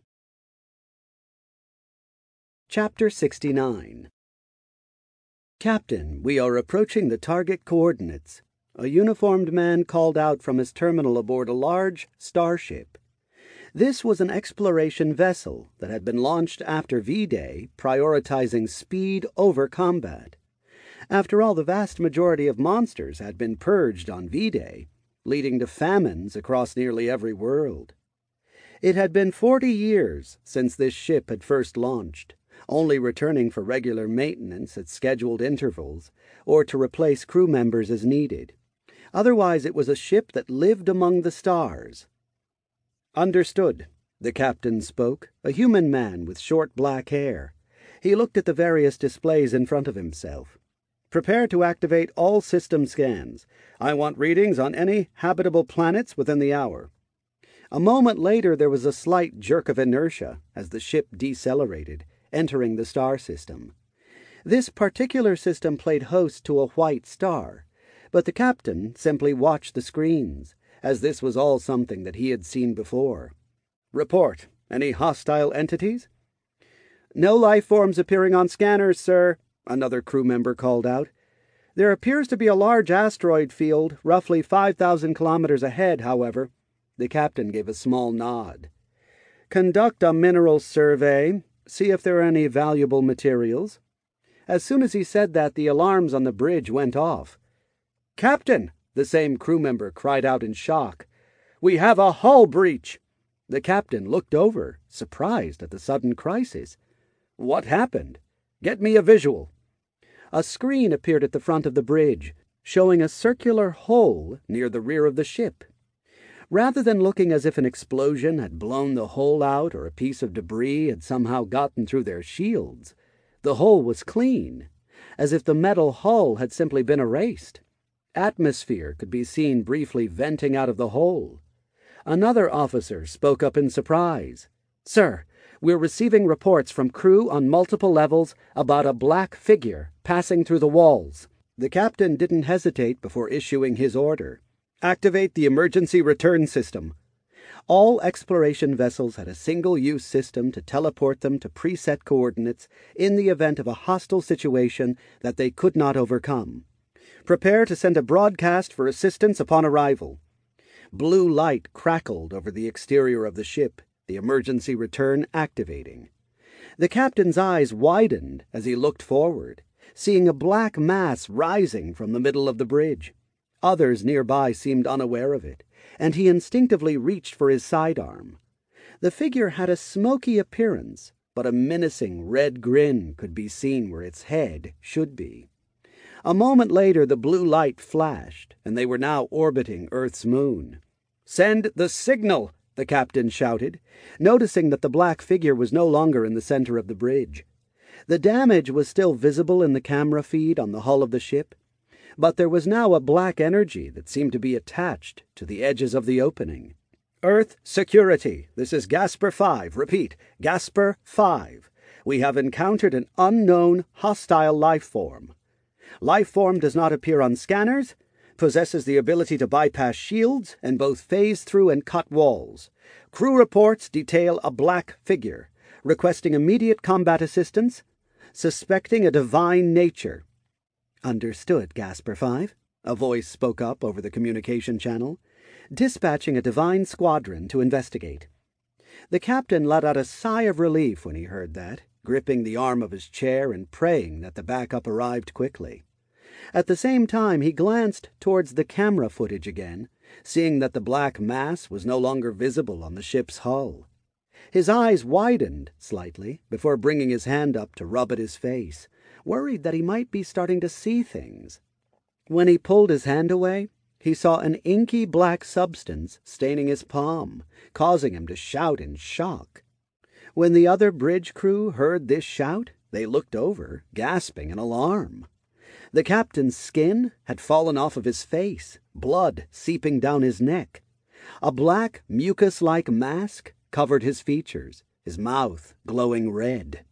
A: Chapter 69. Captain, we are approaching the target coordinates. A uniformed man called out from his terminal aboard a large starship. This was an exploration vessel that had been launched after V-Day, prioritizing speed over combat. After all, the vast majority of monsters had been purged on V-Day, leading to famines across nearly every world. It had been 40 years since this ship had first launched, only returning for regular maintenance at scheduled intervals or to replace crew members as needed. Otherwise, it was a ship that lived among the stars. "Understood," the captain spoke, a human man with short black hair. He looked at the various displays in front of himself. "Prepare to activate all system scans. I want readings on any habitable planets within the hour." A moment later there was a slight jerk of inertia as the ship decelerated, entering the star system. This particular system played host to a white star, but the captain simply watched the screens, as this was all something that he had seen before. "Report. Any hostile entities?" "No life forms appearing on scanners, sir," another crew member called out. "There appears to be a large asteroid field roughly 5,000 kilometers ahead, however." The captain gave a small nod. "Conduct a mineral survey. See if there are any valuable materials." As soon as he said that, the alarms on the bridge went off. "Captain!" the same crew member cried out in shock. "We have a hull breach!" The captain looked over, surprised at the sudden crisis. "What happened? Get me a visual." A screen appeared at the front of the bridge, showing a circular hole near the rear of the ship. Rather than looking as if an explosion had blown the hole out or a piece of debris had somehow gotten through their shields, the hole was clean, as if the metal hull had simply been erased. Atmosphere could be seen briefly venting out of the hole. Another officer spoke up in surprise. "Sir, we're receiving reports from crew on multiple levels about a black figure passing through the walls." The captain didn't hesitate before issuing his order. "Activate the emergency return system." All exploration vessels had a single-use system to teleport them to preset coordinates in the event of a hostile situation that they could not overcome. "Prepare to send a broadcast for assistance upon arrival." Blue light crackled over the exterior of the ship, the emergency return activating. The captain's eyes widened as he looked forward, seeing a black mass rising from the middle of the bridge. Others nearby seemed unaware of it, and he instinctively reached for his sidearm. The figure had a smoky appearance, but a menacing red grin could be seen where its head should be. A moment later the blue light flashed, and they were now orbiting Earth's moon. "Send the signal!" the captain shouted, noticing that the black figure was no longer in the center of the bridge. The damage was still visible in the camera feed on the hull of the ship, but there was now a black energy that seemed to be attached to the edges of the opening. "Earth security, this is Gasper 5. Repeat, Gasper 5. We have encountered an unknown hostile life form. Life form does not appear on scanners, possesses the ability to bypass shields, and both phase through and cut walls. Crew reports detail a black figure, requesting immediate combat assistance, suspecting a divine nature." "Understood, Gasper 5, a voice spoke up over the communication channel. "Dispatching a divine squadron to investigate." The captain let out a sigh of relief when he heard that, gripping the arm of his chair and praying that the backup arrived quickly. At the same time, he glanced towards the camera footage again, seeing that the black mass was no longer visible on the ship's hull. His eyes widened slightly before bringing his hand up to rub at his face, worried that he might be starting to see things. When he pulled his hand away, he saw an inky black substance staining his palm, causing him to shout in shock. When the other bridge crew heard this shout, they looked over, gasping in alarm. The captain's skin had fallen off of his face, blood seeping down his neck. A black, mucus-like mask covered his features, his mouth glowing red.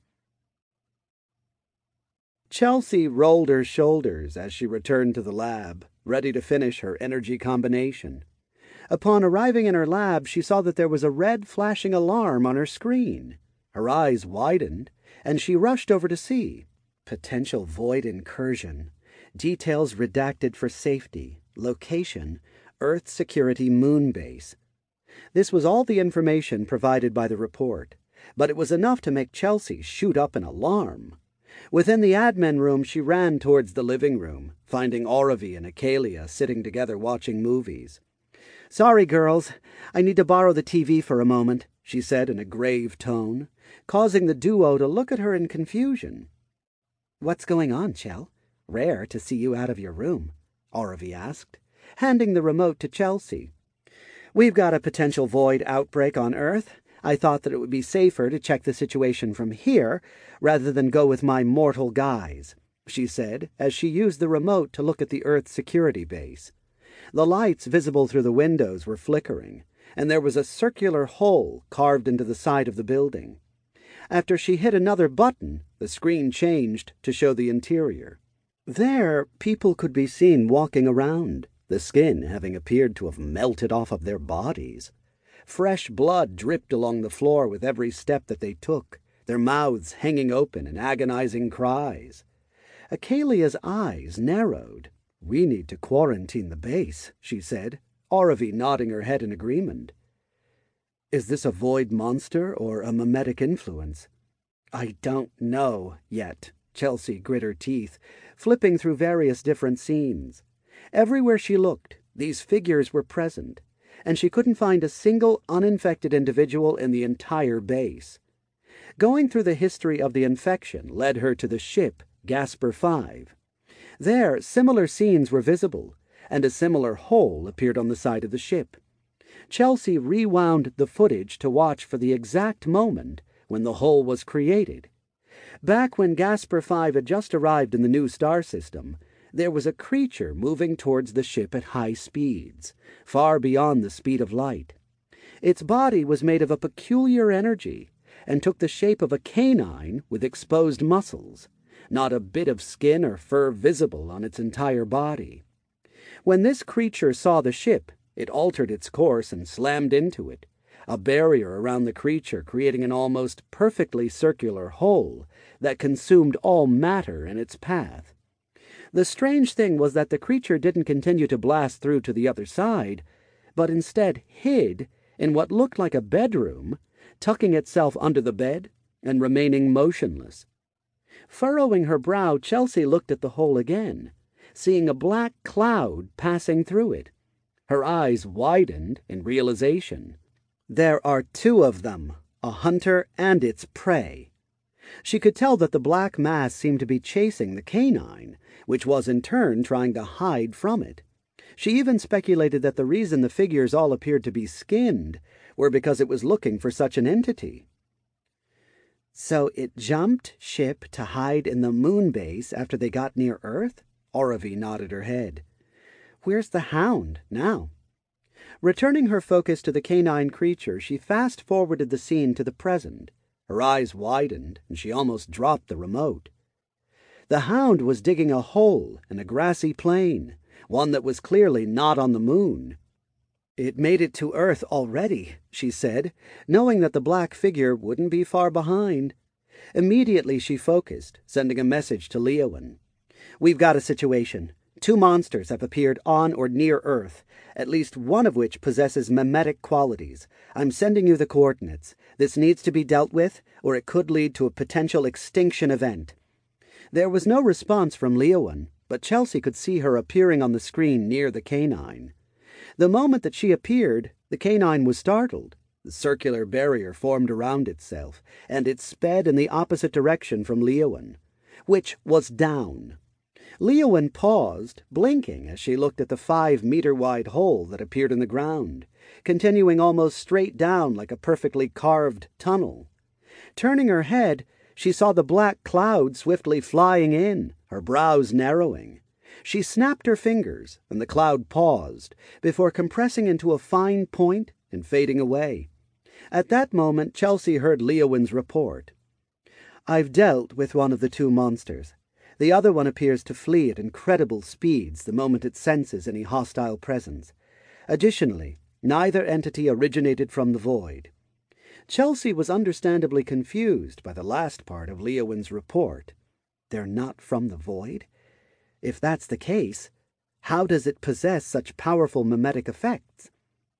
A: Chelsea rolled her shoulders as she returned to the lab, ready to finish her energy combination. Upon arriving in her lab, she saw that there was a red flashing alarm on her screen. Her eyes widened, and she rushed over to see. Potential void incursion. Details redacted for safety. Location, Earth Security Moon Base. This was all the information provided by the report, but it was enough to make Chelsea shoot up in alarm. Within the admin room, she ran towards the living room, finding Oravi and Acalia sitting together watching movies. "Sorry, girls. I need to borrow the TV for a moment," she said in a grave tone, causing the duo to look at her in confusion. "What's going on, Chell? Rare to see you out of your room," Oravi asked, handing the remote to Chelsea. "We've got a potential void outbreak on Earth. I thought that it would be safer to check the situation from here rather than go with my mortal guys," she said as she used the remote to look at the Earth security base. The lights visible through the windows were flickering, and there was a circular hole carved into the side of the building. After she hit another button, the screen changed to show the interior. There, people could be seen walking around, the skin having appeared to have melted off of their bodies. Fresh blood dripped along the floor with every step that they took, their mouths hanging open in agonizing cries. Akalia's eyes narrowed. "We need to quarantine the base," she said, Oravi nodding her head in agreement. "Is this a void monster or a mimetic influence?" "I don't know yet." Chelsea grit her teeth, flipping through various different scenes. Everywhere she looked, these figures were present, and she couldn't find a single uninfected individual in the entire base. Going through the history of the infection led her to the ship Gasper 5. There, similar scenes were visible, and a similar hole appeared on the side of the ship. Chelsea rewound the footage to watch for the exact moment when the hole was created. Back when Gasper 5 had just arrived in the new star system, there was a creature moving towards the ship at high speeds, far beyond the speed of light. Its body was made of a peculiar energy, and took the shape of a canine with exposed muscles, not a bit of skin or fur visible on its entire body. When this creature saw the ship, it altered its course and slammed into it, a barrier around the creature creating an almost perfectly circular hole that consumed all matter in its path. The strange thing was that the creature didn't continue to blast through to the other side, but instead hid in what looked like a bedroom, tucking itself under the bed and remaining motionless. Furrowing her brow, Chelsea looked at the hole again, seeing a black cloud passing through it. Her eyes widened in realization. There are two of them, a hunter and its prey. She could tell that the black mass seemed to be chasing the canine, which was in turn trying to hide from it. She even speculated that the reason the figures all appeared to be skinned were because it was looking for such an entity. "So it jumped ship to hide in the moon base after they got near Earth?" Oravi nodded her head. "Where's the hound now?" Returning her focus to the canine creature, she fast-forwarded the scene to the present. Her eyes widened, and she almost dropped the remote. The hound was digging a hole in a grassy plain, one that was clearly not on the moon. "It made it to Earth already," she said, knowing that the black figure wouldn't be far behind. Immediately she focused, sending a message to Leowen. "We've got a situation. 2 monsters have appeared on or near Earth, at least one of which possesses mimetic qualities. I'm sending you the coordinates. This needs to be dealt with, or it could lead to a potential extinction event." There was no response from Leowen, but Chelsea could see her appearing on the screen near the canine. The moment that she appeared, the canine was startled. The circular barrier formed around itself, and it sped in the opposite direction from Leowen, which was down. Leowen paused, blinking as she looked at the 5-meter-wide hole that appeared in the ground, continuing almost straight down like a perfectly carved tunnel. Turning her head, she saw the black cloud swiftly flying in, her brows narrowing. She snapped her fingers, and the cloud paused, before compressing into a fine point and fading away. At that moment, Chelsea heard Leowen's report. "I've dealt with one of the 2 monsters. The other one appears to flee at incredible speeds the moment it senses any hostile presence. Additionally, neither entity originated from the void." Chelsea was understandably confused by the last part of Leowen's report. They're not from the void? If that's the case, how does it possess such powerful mimetic effects?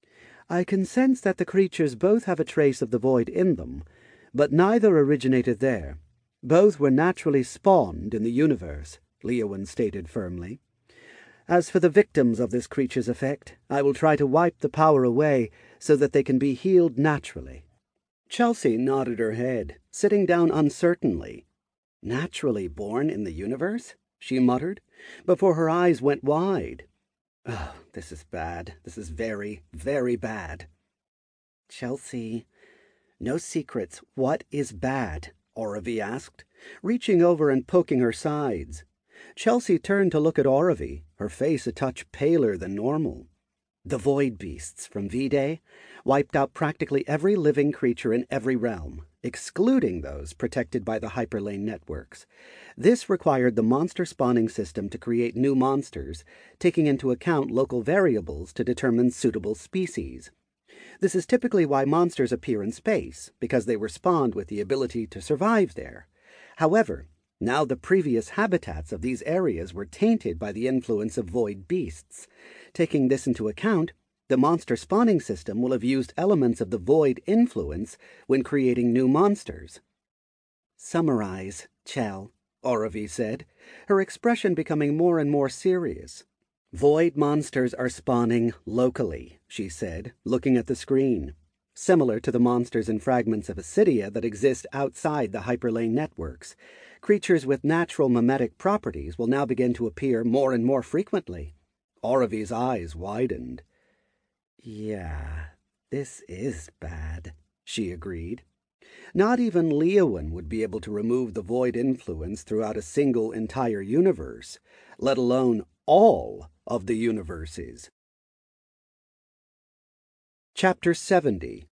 A: "I can sense that the creatures both have a trace of the void in them, but neither originated there. Both were naturally spawned in the universe," Leowen stated firmly. As for the victims of this creature's effect, I will try to wipe the power away so that they can be healed naturally." Chelsea nodded her head, sitting down uncertainly. "Naturally born in the universe?" she muttered, before her eyes went wide. "Oh, this is bad. This is very, very bad." "Chelsea, no secrets. What is bad?" Aurovy asked, reaching over and poking her sides. Chelsea turned to look at Aurovy, her face a touch paler than normal. "The void beasts from V-Day wiped out practically every living creature in every realm, excluding those protected by the hyperlane networks. This required the monster spawning system to create new monsters, taking into account local variables to determine suitable species. This is typically why monsters appear in space, because they were spawned with the ability to survive there. However, now the previous habitats of these areas were tainted by the influence of void beasts. Taking this into account, the monster spawning system will have used elements of the void influence when creating new monsters." "Summarize, Chell," Aurovy said, her expression becoming more and more serious. "Void monsters are spawning locally," she said, looking at the screen. "Similar to the monsters and fragments of Acidia that exist outside the hyperlane networks, creatures with natural mimetic properties will now begin to appear more and more frequently." Aurovy's eyes widened. "Yeah, this is bad," she agreed. "Not even Leowen would be able to remove the void influence throughout a single entire universe, let alone all of the universes." Chapter 70.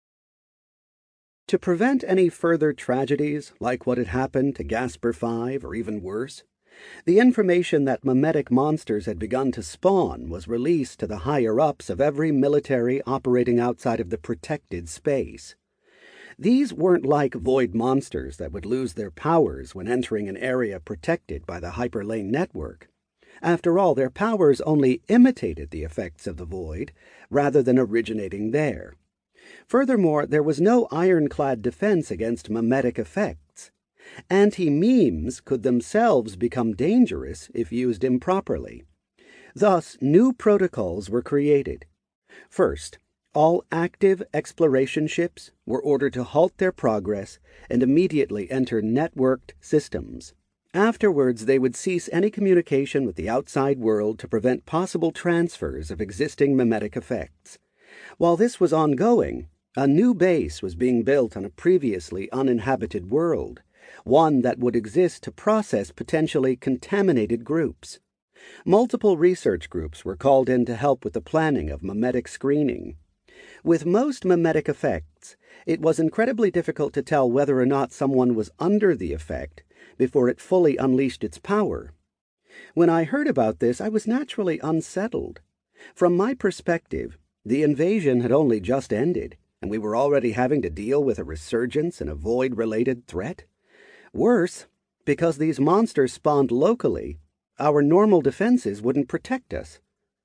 A: To prevent any further tragedies like what had happened to Gasper 5 or even worse, the information that mimetic monsters had begun to spawn was released to the higher-ups of every military operating outside of the protected space. These weren't like void monsters that would lose their powers when entering an area protected by the hyperlane network. After all, their powers only imitated the effects of the void, rather than originating there. Furthermore, there was no ironclad defense against mimetic effects. Anti-memes could themselves become dangerous if used improperly. Thus, new protocols were created. First, all active exploration ships were ordered to halt their progress and immediately enter networked systems. Afterwards, they would cease any communication with the outside world to prevent possible transfers of existing mimetic effects. While this was ongoing, a new base was being built on a previously uninhabited world, one that would exist to process potentially contaminated groups. Multiple research groups were called in to help with the planning of mimetic screening. With most mimetic effects, it was incredibly difficult to tell whether or not someone was under the effect before it fully unleashed its power. When I heard about this, I was naturally unsettled. From my perspective, the invasion had only just ended, and we were already having to deal with a resurgence and a void-related threat. Worse, because these monsters spawned locally, our normal defenses wouldn't protect us.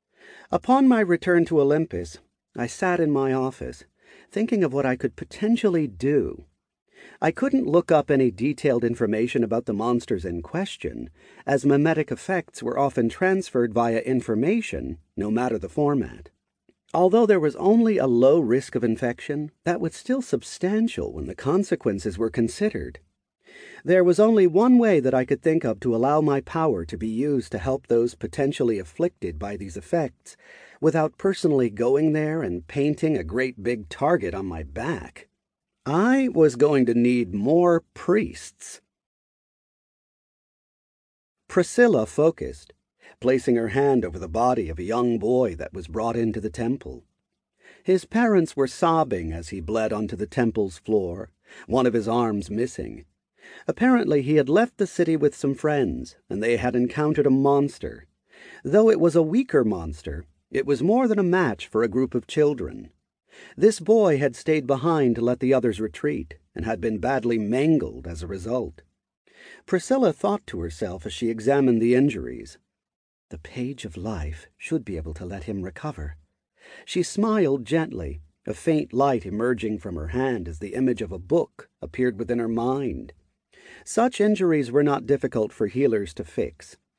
A: Upon my return to Olympus, I sat in my office, thinking of what I could potentially do. I couldn't look up any detailed information about the monsters in question, as mimetic effects were often transferred via information, no matter the format. Although there was only a low risk of infection, that was still substantial when the consequences were considered. There was only one way that I could think of to allow my power to be used to help those potentially afflicted by these effects, without personally going there and painting a great big target on my back. I was going to need more priests. Priscilla focused, placing her hand over the body of a young boy that was brought into the temple. His parents were sobbing as he bled onto the temple's floor, one of his arms missing. Apparently he had left the city with some friends, and they had encountered a monster. Though it was a weaker monster, it was more than a match for a group of children. This boy had stayed behind to let the others retreat, and had been badly mangled as a result. Priscilla thought to herself as she examined the injuries. The Page of Life should be able to let him recover. She smiled gently, a faint light emerging from her hand as the image of a book appeared within her mind. Such injuries were not difficult for healers to fix,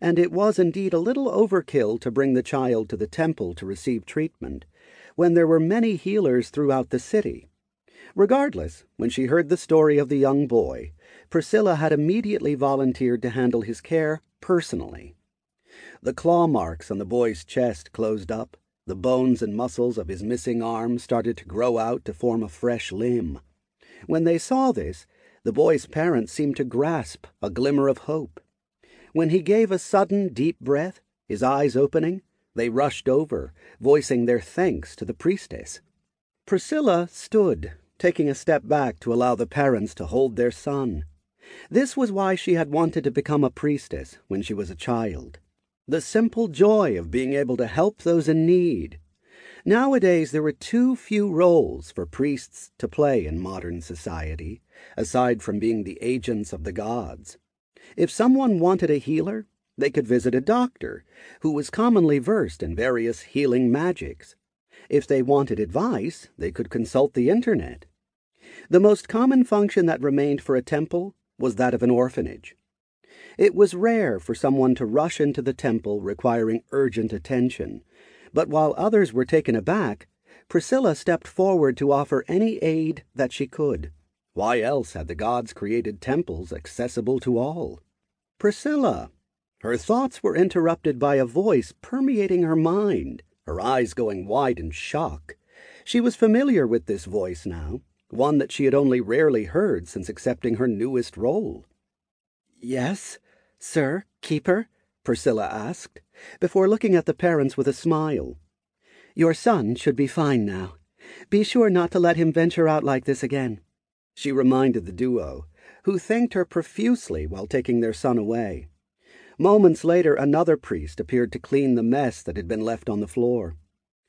A: and it was indeed a little overkill to bring the child to the temple to receive treatment, when there were many healers throughout the city. Regardless, when she heard the story of the young boy, Priscilla had immediately volunteered to handle his care personally. The claw marks on the boy's chest closed up. The bones and muscles of his missing arm started to grow out to form a fresh limb. When they saw this, the boy's parents seemed to grasp a glimmer of hope. When he gave a sudden, deep breath, his eyes opening, they rushed over, voicing their thanks to the priestess. Priscilla stood, taking a step back to allow the parents to hold their son. This was why she had wanted to become a priestess when she was a child. The simple joy of being able to help those in need. Nowadays there were too few roles for priests to play in modern society, aside from being the agents of the gods. If someone wanted a healer, they could visit a doctor, who was commonly versed in various healing magics. If they wanted advice, they could consult the internet. The most common function that remained for a temple was that of an orphanage. It was rare for someone to rush into the temple requiring urgent attention, but while others were taken aback, Priscilla stepped forward to offer any aid that she could. Why else had the gods created temples accessible to all? Priscilla! Her thoughts were interrupted by a voice permeating her mind, her eyes going wide in shock. She was familiar with this voice now, one that she had only rarely heard since accepting her newest role. "Yes, Sir Keeper?" Priscilla asked, before looking at the parents with a smile. "Your son should be fine now. Be sure not to let him venture out like this again," she reminded the duo, who thanked her profusely while taking their son away. Moments later, another priest appeared to clean the mess that had been left on the floor.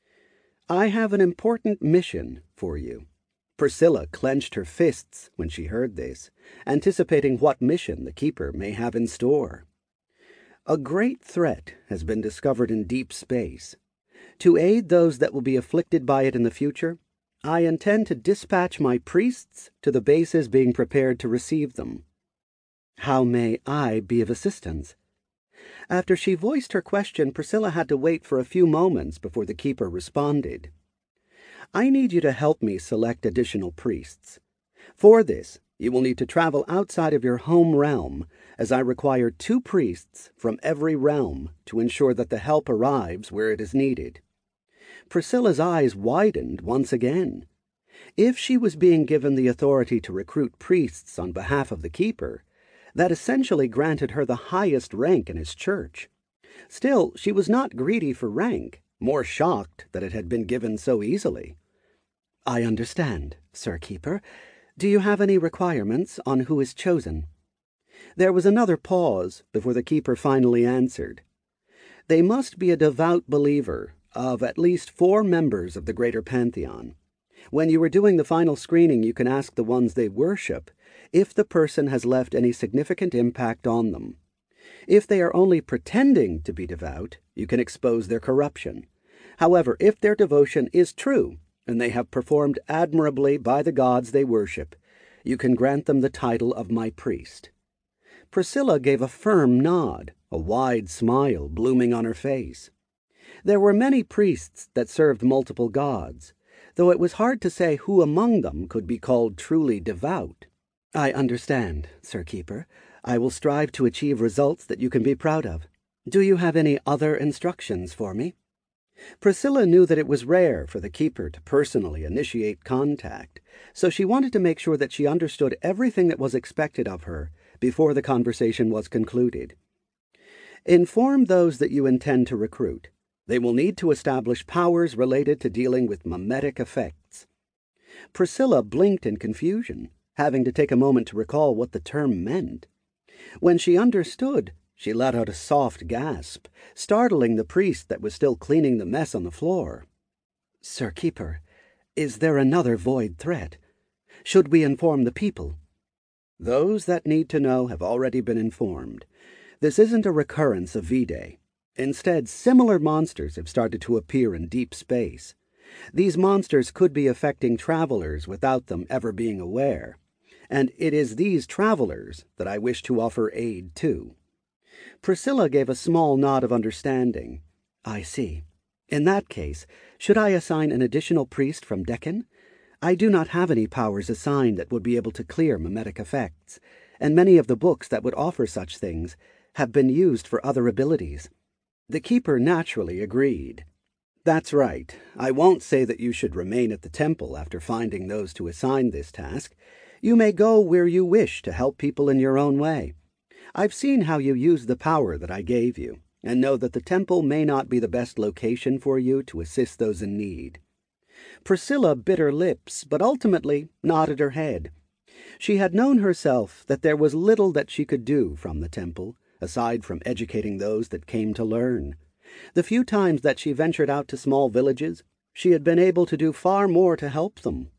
A: "I have an important mission for you." Priscilla clenched her fists when she heard this, anticipating what mission the keeper may have in store. "A great threat has been discovered in deep space. To aid those that will be afflicted by it in the future, I intend to dispatch my priests to the bases being prepared to receive them. How may I be of assistance?" After she voiced her question, Priscilla had to wait for a few moments before the keeper responded. "I need you to help me select additional priests. For this, you will need to travel outside of your home realm, as I require 2 priests from every realm to ensure that the help arrives where it is needed." Priscilla's eyes widened once again. If she was being given the authority to recruit priests on behalf of the keeper, that essentially granted her the highest rank in his church. Still, she was not greedy for rank, more shocked that it had been given so easily. "I understand, Sir Keeper. Do you have any requirements on who is chosen?" There was another pause before the keeper finally answered. "They must be a devout believer of at least 4 members of the greater pantheon. When you are doing the final screening, you can ask the ones they worship if the person has left any significant impact on them. If they are only pretending to be devout, you can expose their corruption. However, if their devotion is true, and they have performed admirably by the gods they worship, you can grant them the title of my priest." Priscilla gave a firm nod, a wide smile blooming on her face. There were many priests that served multiple gods, though it was hard to say who among them could be called truly devout. "I understand, Sir Keeper. I will strive to achieve results that you can be proud of. Do you have any other instructions for me?" Priscilla knew that it was rare for the keeper to personally initiate contact, so she wanted to make sure that she understood everything that was expected of her before the conversation was concluded. "Inform those that you intend to recruit. They will need to establish powers related to dealing with mimetic effects." Priscilla blinked in confusion, having to take a moment to recall what the term meant. When she understood, she let out a soft gasp, startling the priest that was still cleaning the mess on the floor. "Sir Keeper, is there another void threat? Should we inform the people?" "Those that need to know have already been informed. This isn't a recurrence of V-Day. Instead, similar monsters have started to appear in deep space. These monsters could be affecting travelers without them ever being aware, and it is these travelers that I wish to offer aid to." Priscilla gave a small nod of understanding. I see. In that case, should I assign an additional priest from Deccan? I do not have any powers assigned that would be able to clear mimetic effects, and many of the books that would offer such things have been used for other abilities. The keeper naturally agreed. That's right. I won't say that you should remain at the temple after finding those to assign this task. You may go where you wish to help people in your own way. I've seen how you use the power that I gave you, and know that the temple may not be the best location for you to assist those in need. Priscilla bit her lips, but ultimately nodded her head. She had known herself that there was little that she could do from the temple, aside from educating those that came to learn. The few times that she ventured out to small villages, she had been able to do far more to help them.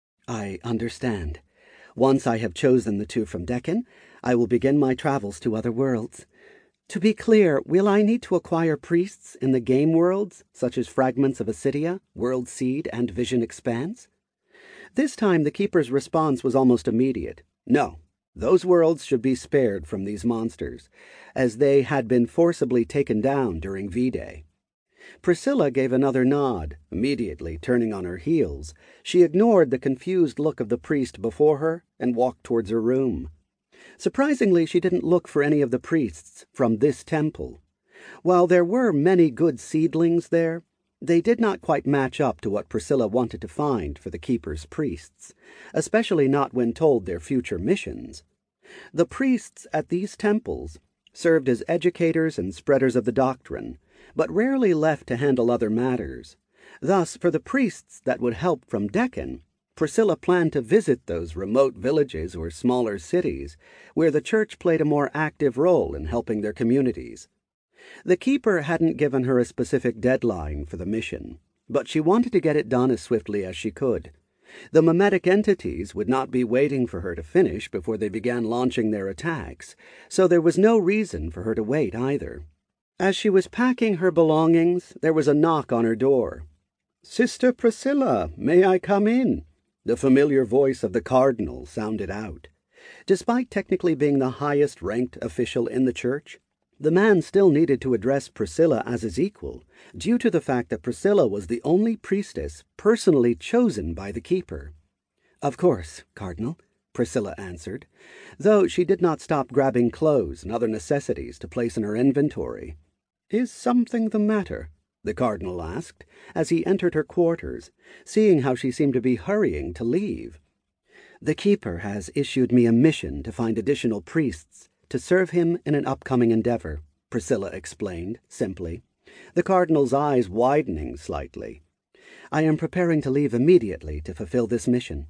A: I understand. Once I have chosen the two from Deccan, I will begin my travels to other worlds. To be clear, will I need to acquire priests in the game worlds, such as Fragments of Acidia, World Seed, and Vision Expanse? This time the keeper's response was almost immediate. No, those worlds should be spared from these monsters, as they had been forcibly taken down during V-Day. Priscilla gave another nod, immediately turning on her heels. She ignored the confused look of the priest before her and walked towards her room. Surprisingly, she didn't look for any of the priests from this temple. While there were many good seedlings there, they did not quite match up to what Priscilla wanted to find for the keeper's priests, especially not when told their future missions. The priests at these temples served as educators and spreaders of the doctrine, but rarely left to handle other matters. Thus, for the priests that would help from Deccan, Priscilla planned to visit those remote villages or smaller cities where the church played a more active role in helping their communities. The keeper hadn't given her a specific deadline for the mission, but she wanted to get it done as swiftly as she could. The mimetic entities would not be waiting for her to finish before they began launching their attacks, so there was no reason for her to wait either. As she was packing her belongings, there was a knock on her door. "Sister Priscilla, may I come in?" The familiar voice of the cardinal sounded out. Despite technically being the highest-ranked official in the church, the man still needed to address Priscilla as his equal, due to the fact that Priscilla was the only priestess personally chosen by the keeper. "Of course, Cardinal," Priscilla answered, though she did not stop grabbing clothes and other necessities to place in her inventory. "Is something the matter?" the cardinal asked, as he entered her quarters, seeing how she seemed to be hurrying to leave. "The keeper has issued me a mission to find additional priests to serve him in an upcoming endeavor," Priscilla explained, simply, the cardinal's eyes widening slightly. "I am preparing to leave immediately to fulfill this mission."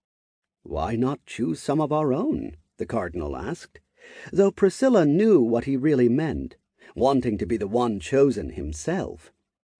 A: "Why not choose some of our own?" the cardinal asked, though Priscilla knew what he really meant, wanting to be the one chosen himself.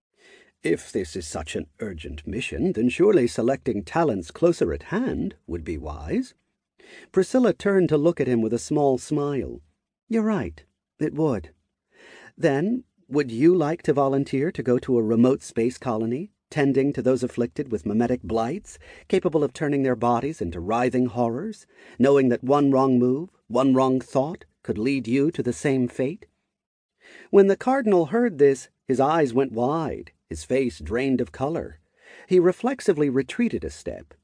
A: "If this is such an urgent mission, then surely selecting talents closer at hand would be wise." Priscilla turned to look at him with a small smile. "You're right, it would. Then, would you like to volunteer to go to a remote space colony, tending to those afflicted with mimetic blights, capable of turning their bodies into writhing horrors, knowing that one wrong move, one wrong thought, could lead you to the same fate?" When the cardinal heard this, his eyes went wide, his face drained of color. He reflexively retreated a step.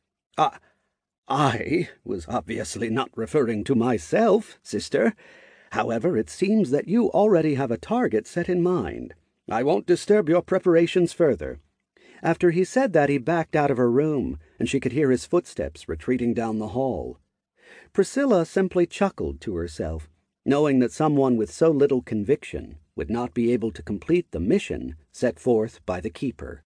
A: I was obviously not referring to myself, sister. However, it seems that you already have a target set in mind. I won't disturb your preparations further." After he said that, he backed out of her room, and she could hear his footsteps retreating down the hall. Priscilla simply chuckled to herself, knowing that someone with so little conviction would not be able to complete the mission set forth by the keeper.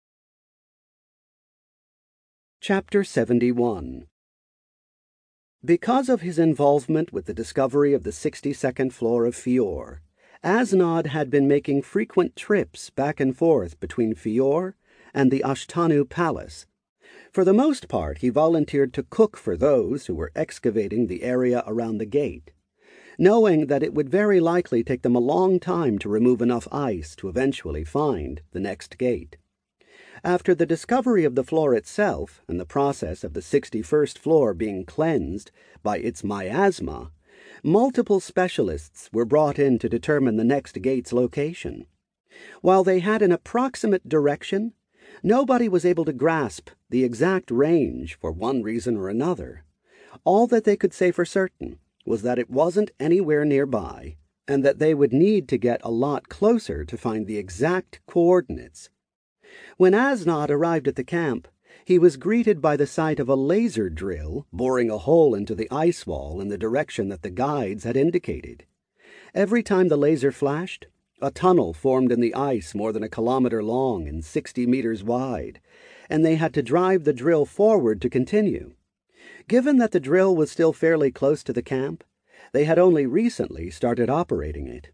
A: Chapter 71. Because of his involvement with the discovery of the 62nd floor of Fior, Asnod had been making frequent trips back and forth between Fior and the Ashtanu Palace. For the most part, he volunteered to cook for those who were excavating the area around the gate, knowing that it would very likely take them a long time to remove enough ice to eventually find the next gate. After the discovery of the floor itself and the process of the 61st floor being cleansed by its miasma, Multiple specialists were brought in to determine the next gate's location. While they had an approximate direction, nobody was able to grasp the exact range for one reason or another. All that they could say for certain was that it wasn't anywhere nearby, and that they would need to get a lot closer to find the exact coordinates. When Asnod arrived at the camp, he was greeted by the sight of a laser drill boring a hole into the ice wall in the direction that the guides had indicated. Every time the laser flashed, a tunnel formed in the ice more than 1 kilometer long and 60 meters wide, and they had to drive the drill forward to continue. Given that the drill was still fairly close to the camp, they had only recently started operating it.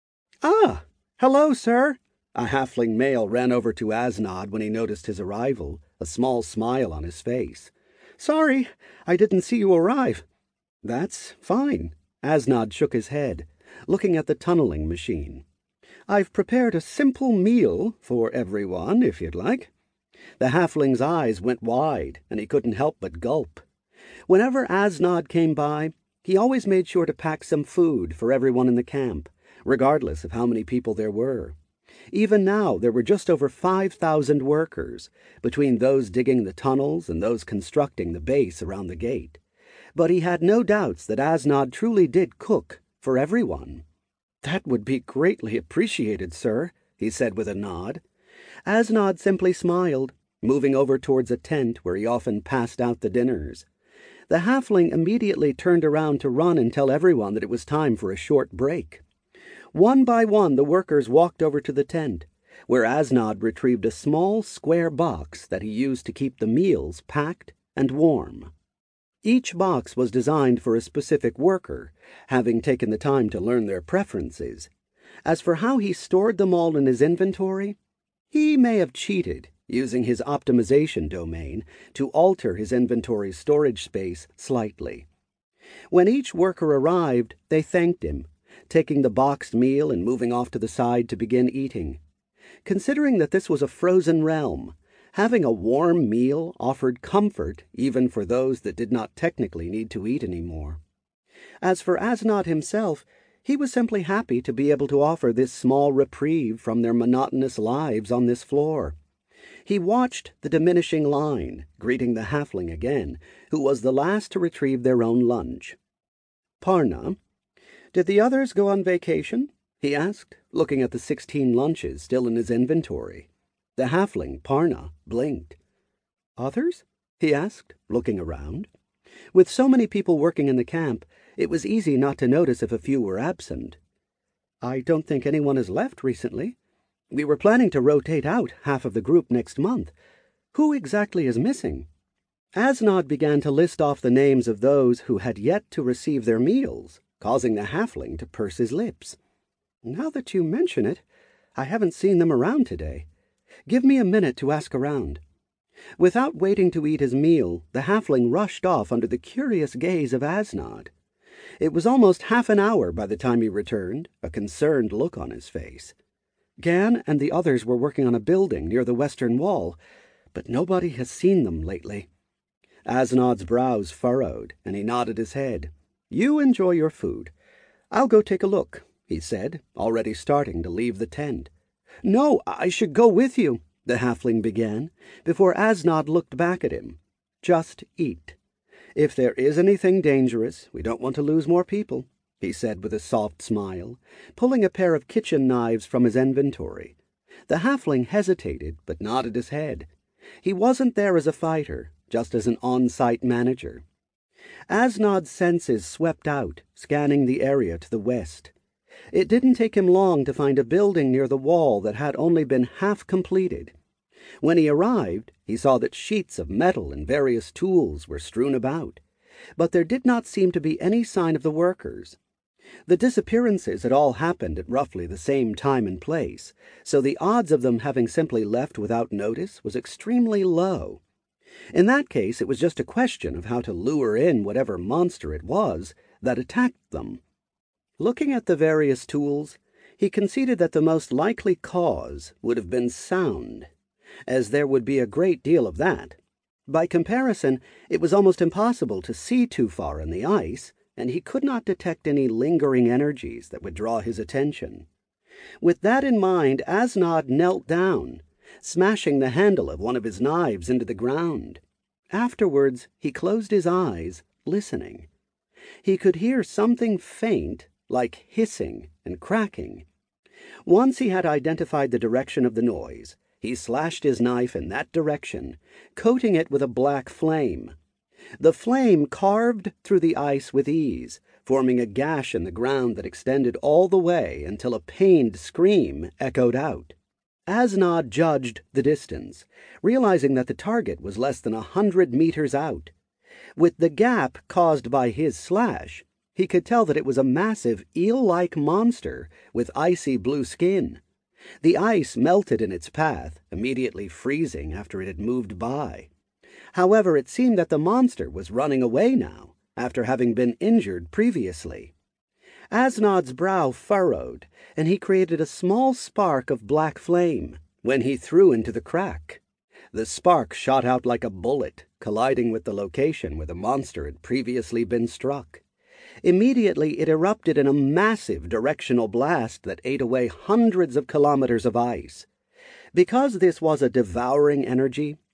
A: "Ah, hello, sir." A halfling male ran over to Asnod when he noticed his arrival, a small smile on his face. "Sorry, I didn't see you arrive." "That's fine." Asnod shook his head, looking at the tunneling machine. "I've prepared a simple meal for everyone, if you'd like." The halfling's eyes went wide, and he couldn't help but gulp. Whenever Asnod came by, he always made sure to pack some food for everyone in the camp, regardless of how many people there were. Even now there were just over 5,000 workers, between those digging the tunnels and those constructing the base around the gate. But he had no doubts that Asnod truly did cook for everyone. "That would be greatly appreciated, sir," he said with a nod. Asnod simply smiled, moving over towards a tent where he often passed out the dinners. The halfling immediately turned around to run and tell everyone that it was time for a short break. One by one the workers walked over to the tent, where Asnod retrieved a small square box that he used to keep the meals packed and warm. Each box was designed for a specific worker, having taken the time to learn their preferences. As for how he stored them all in his inventory, he may have cheated, using his optimization domain to alter his inventory storage space slightly. When each worker arrived, they thanked him, taking the boxed meal and moving off to the side to begin eating. Considering that this was a frozen realm, having a warm meal offered comfort even for those that did not technically need to eat anymore. As for Asnod himself, he was simply happy to be able to offer this small reprieve from their monotonous lives on this floor. He watched the diminishing line, greeting the halfling again, who was the last to retrieve their own lunch. "Parna, did the others go on vacation?" he asked, looking at the 16 lunches still in his inventory. The halfling, Parna, blinked. "Others?" he asked, looking around. With so many people working in the camp, it was easy not to notice if a few were absent. "I don't think anyone has left recently. We were planning to rotate out half of the group next month. Who exactly is missing?" Asnod began to list off the names of those who had yet to receive their meals, causing the halfling to purse his lips. "Now that you mention it, I haven't seen them around today. Give me a minute to ask around." Without waiting to eat his meal, the halfling rushed off under the curious gaze of Asnod. It was almost half an hour by the time he returned, a concerned look on his face. "Gan and the others were working on a building near the western wall, but nobody has seen them lately." Asnod's brows furrowed, and he nodded his head. "You enjoy your food. I'll go take a look," he said, already starting to leave the tent. "No, I should go with you," the halfling began, before Asnod looked back at him. "Just eat. If there is anything dangerous, we don't want to lose more people," he said with a soft smile, pulling a pair of kitchen knives from his inventory. The halfling hesitated, but nodded his head. He wasn't there as a fighter, just as an on-site manager. Asnod's senses swept out, scanning the area to the west. It didn't take him long to find a building near the wall that had only been half completed. When he arrived, he saw that sheets of metal and various tools were strewn about, but there did not seem to be any sign of the workers. The disappearances had all happened at roughly the same time and place, so the odds of them having simply left without notice was extremely low. In that case, it was just a question of how to lure in whatever monster it was that attacked them. Looking at the various tools, he conceded that the most likely cause would have been sound, as there would be a great deal of that. By comparison, it was almost impossible to see too far in the ice, and he could not detect any lingering energies that would draw his attention. With that in mind, Asnod knelt down, smashing the handle of one of his knives into the ground. Afterwards, he closed his eyes, listening. He could hear something faint, like hissing and cracking. Once he had identified the direction of the noise, he slashed his knife in that direction, coating it with a black flame. The flame carved through the ice with ease, forming a gash in the ground that extended all the way until a pained scream echoed out. Asnod judged the distance, realizing that the target was less than 100 meters out. With the gap caused by his slash, he could tell that it was a massive eel-like monster with icy blue skin. The ice melted in its path, immediately freezing after it had moved by. However, it seemed that the monster was running away now, after having been injured previously. Asnod's brow furrowed, and he created a small spark of black flame, when he threw into the crack. The spark shot out like a bullet, colliding with the location where the monster had previously been struck. Immediately it erupted in a massive directional blast that ate away hundreds of kilometers of ice. Because this was a devouring energy,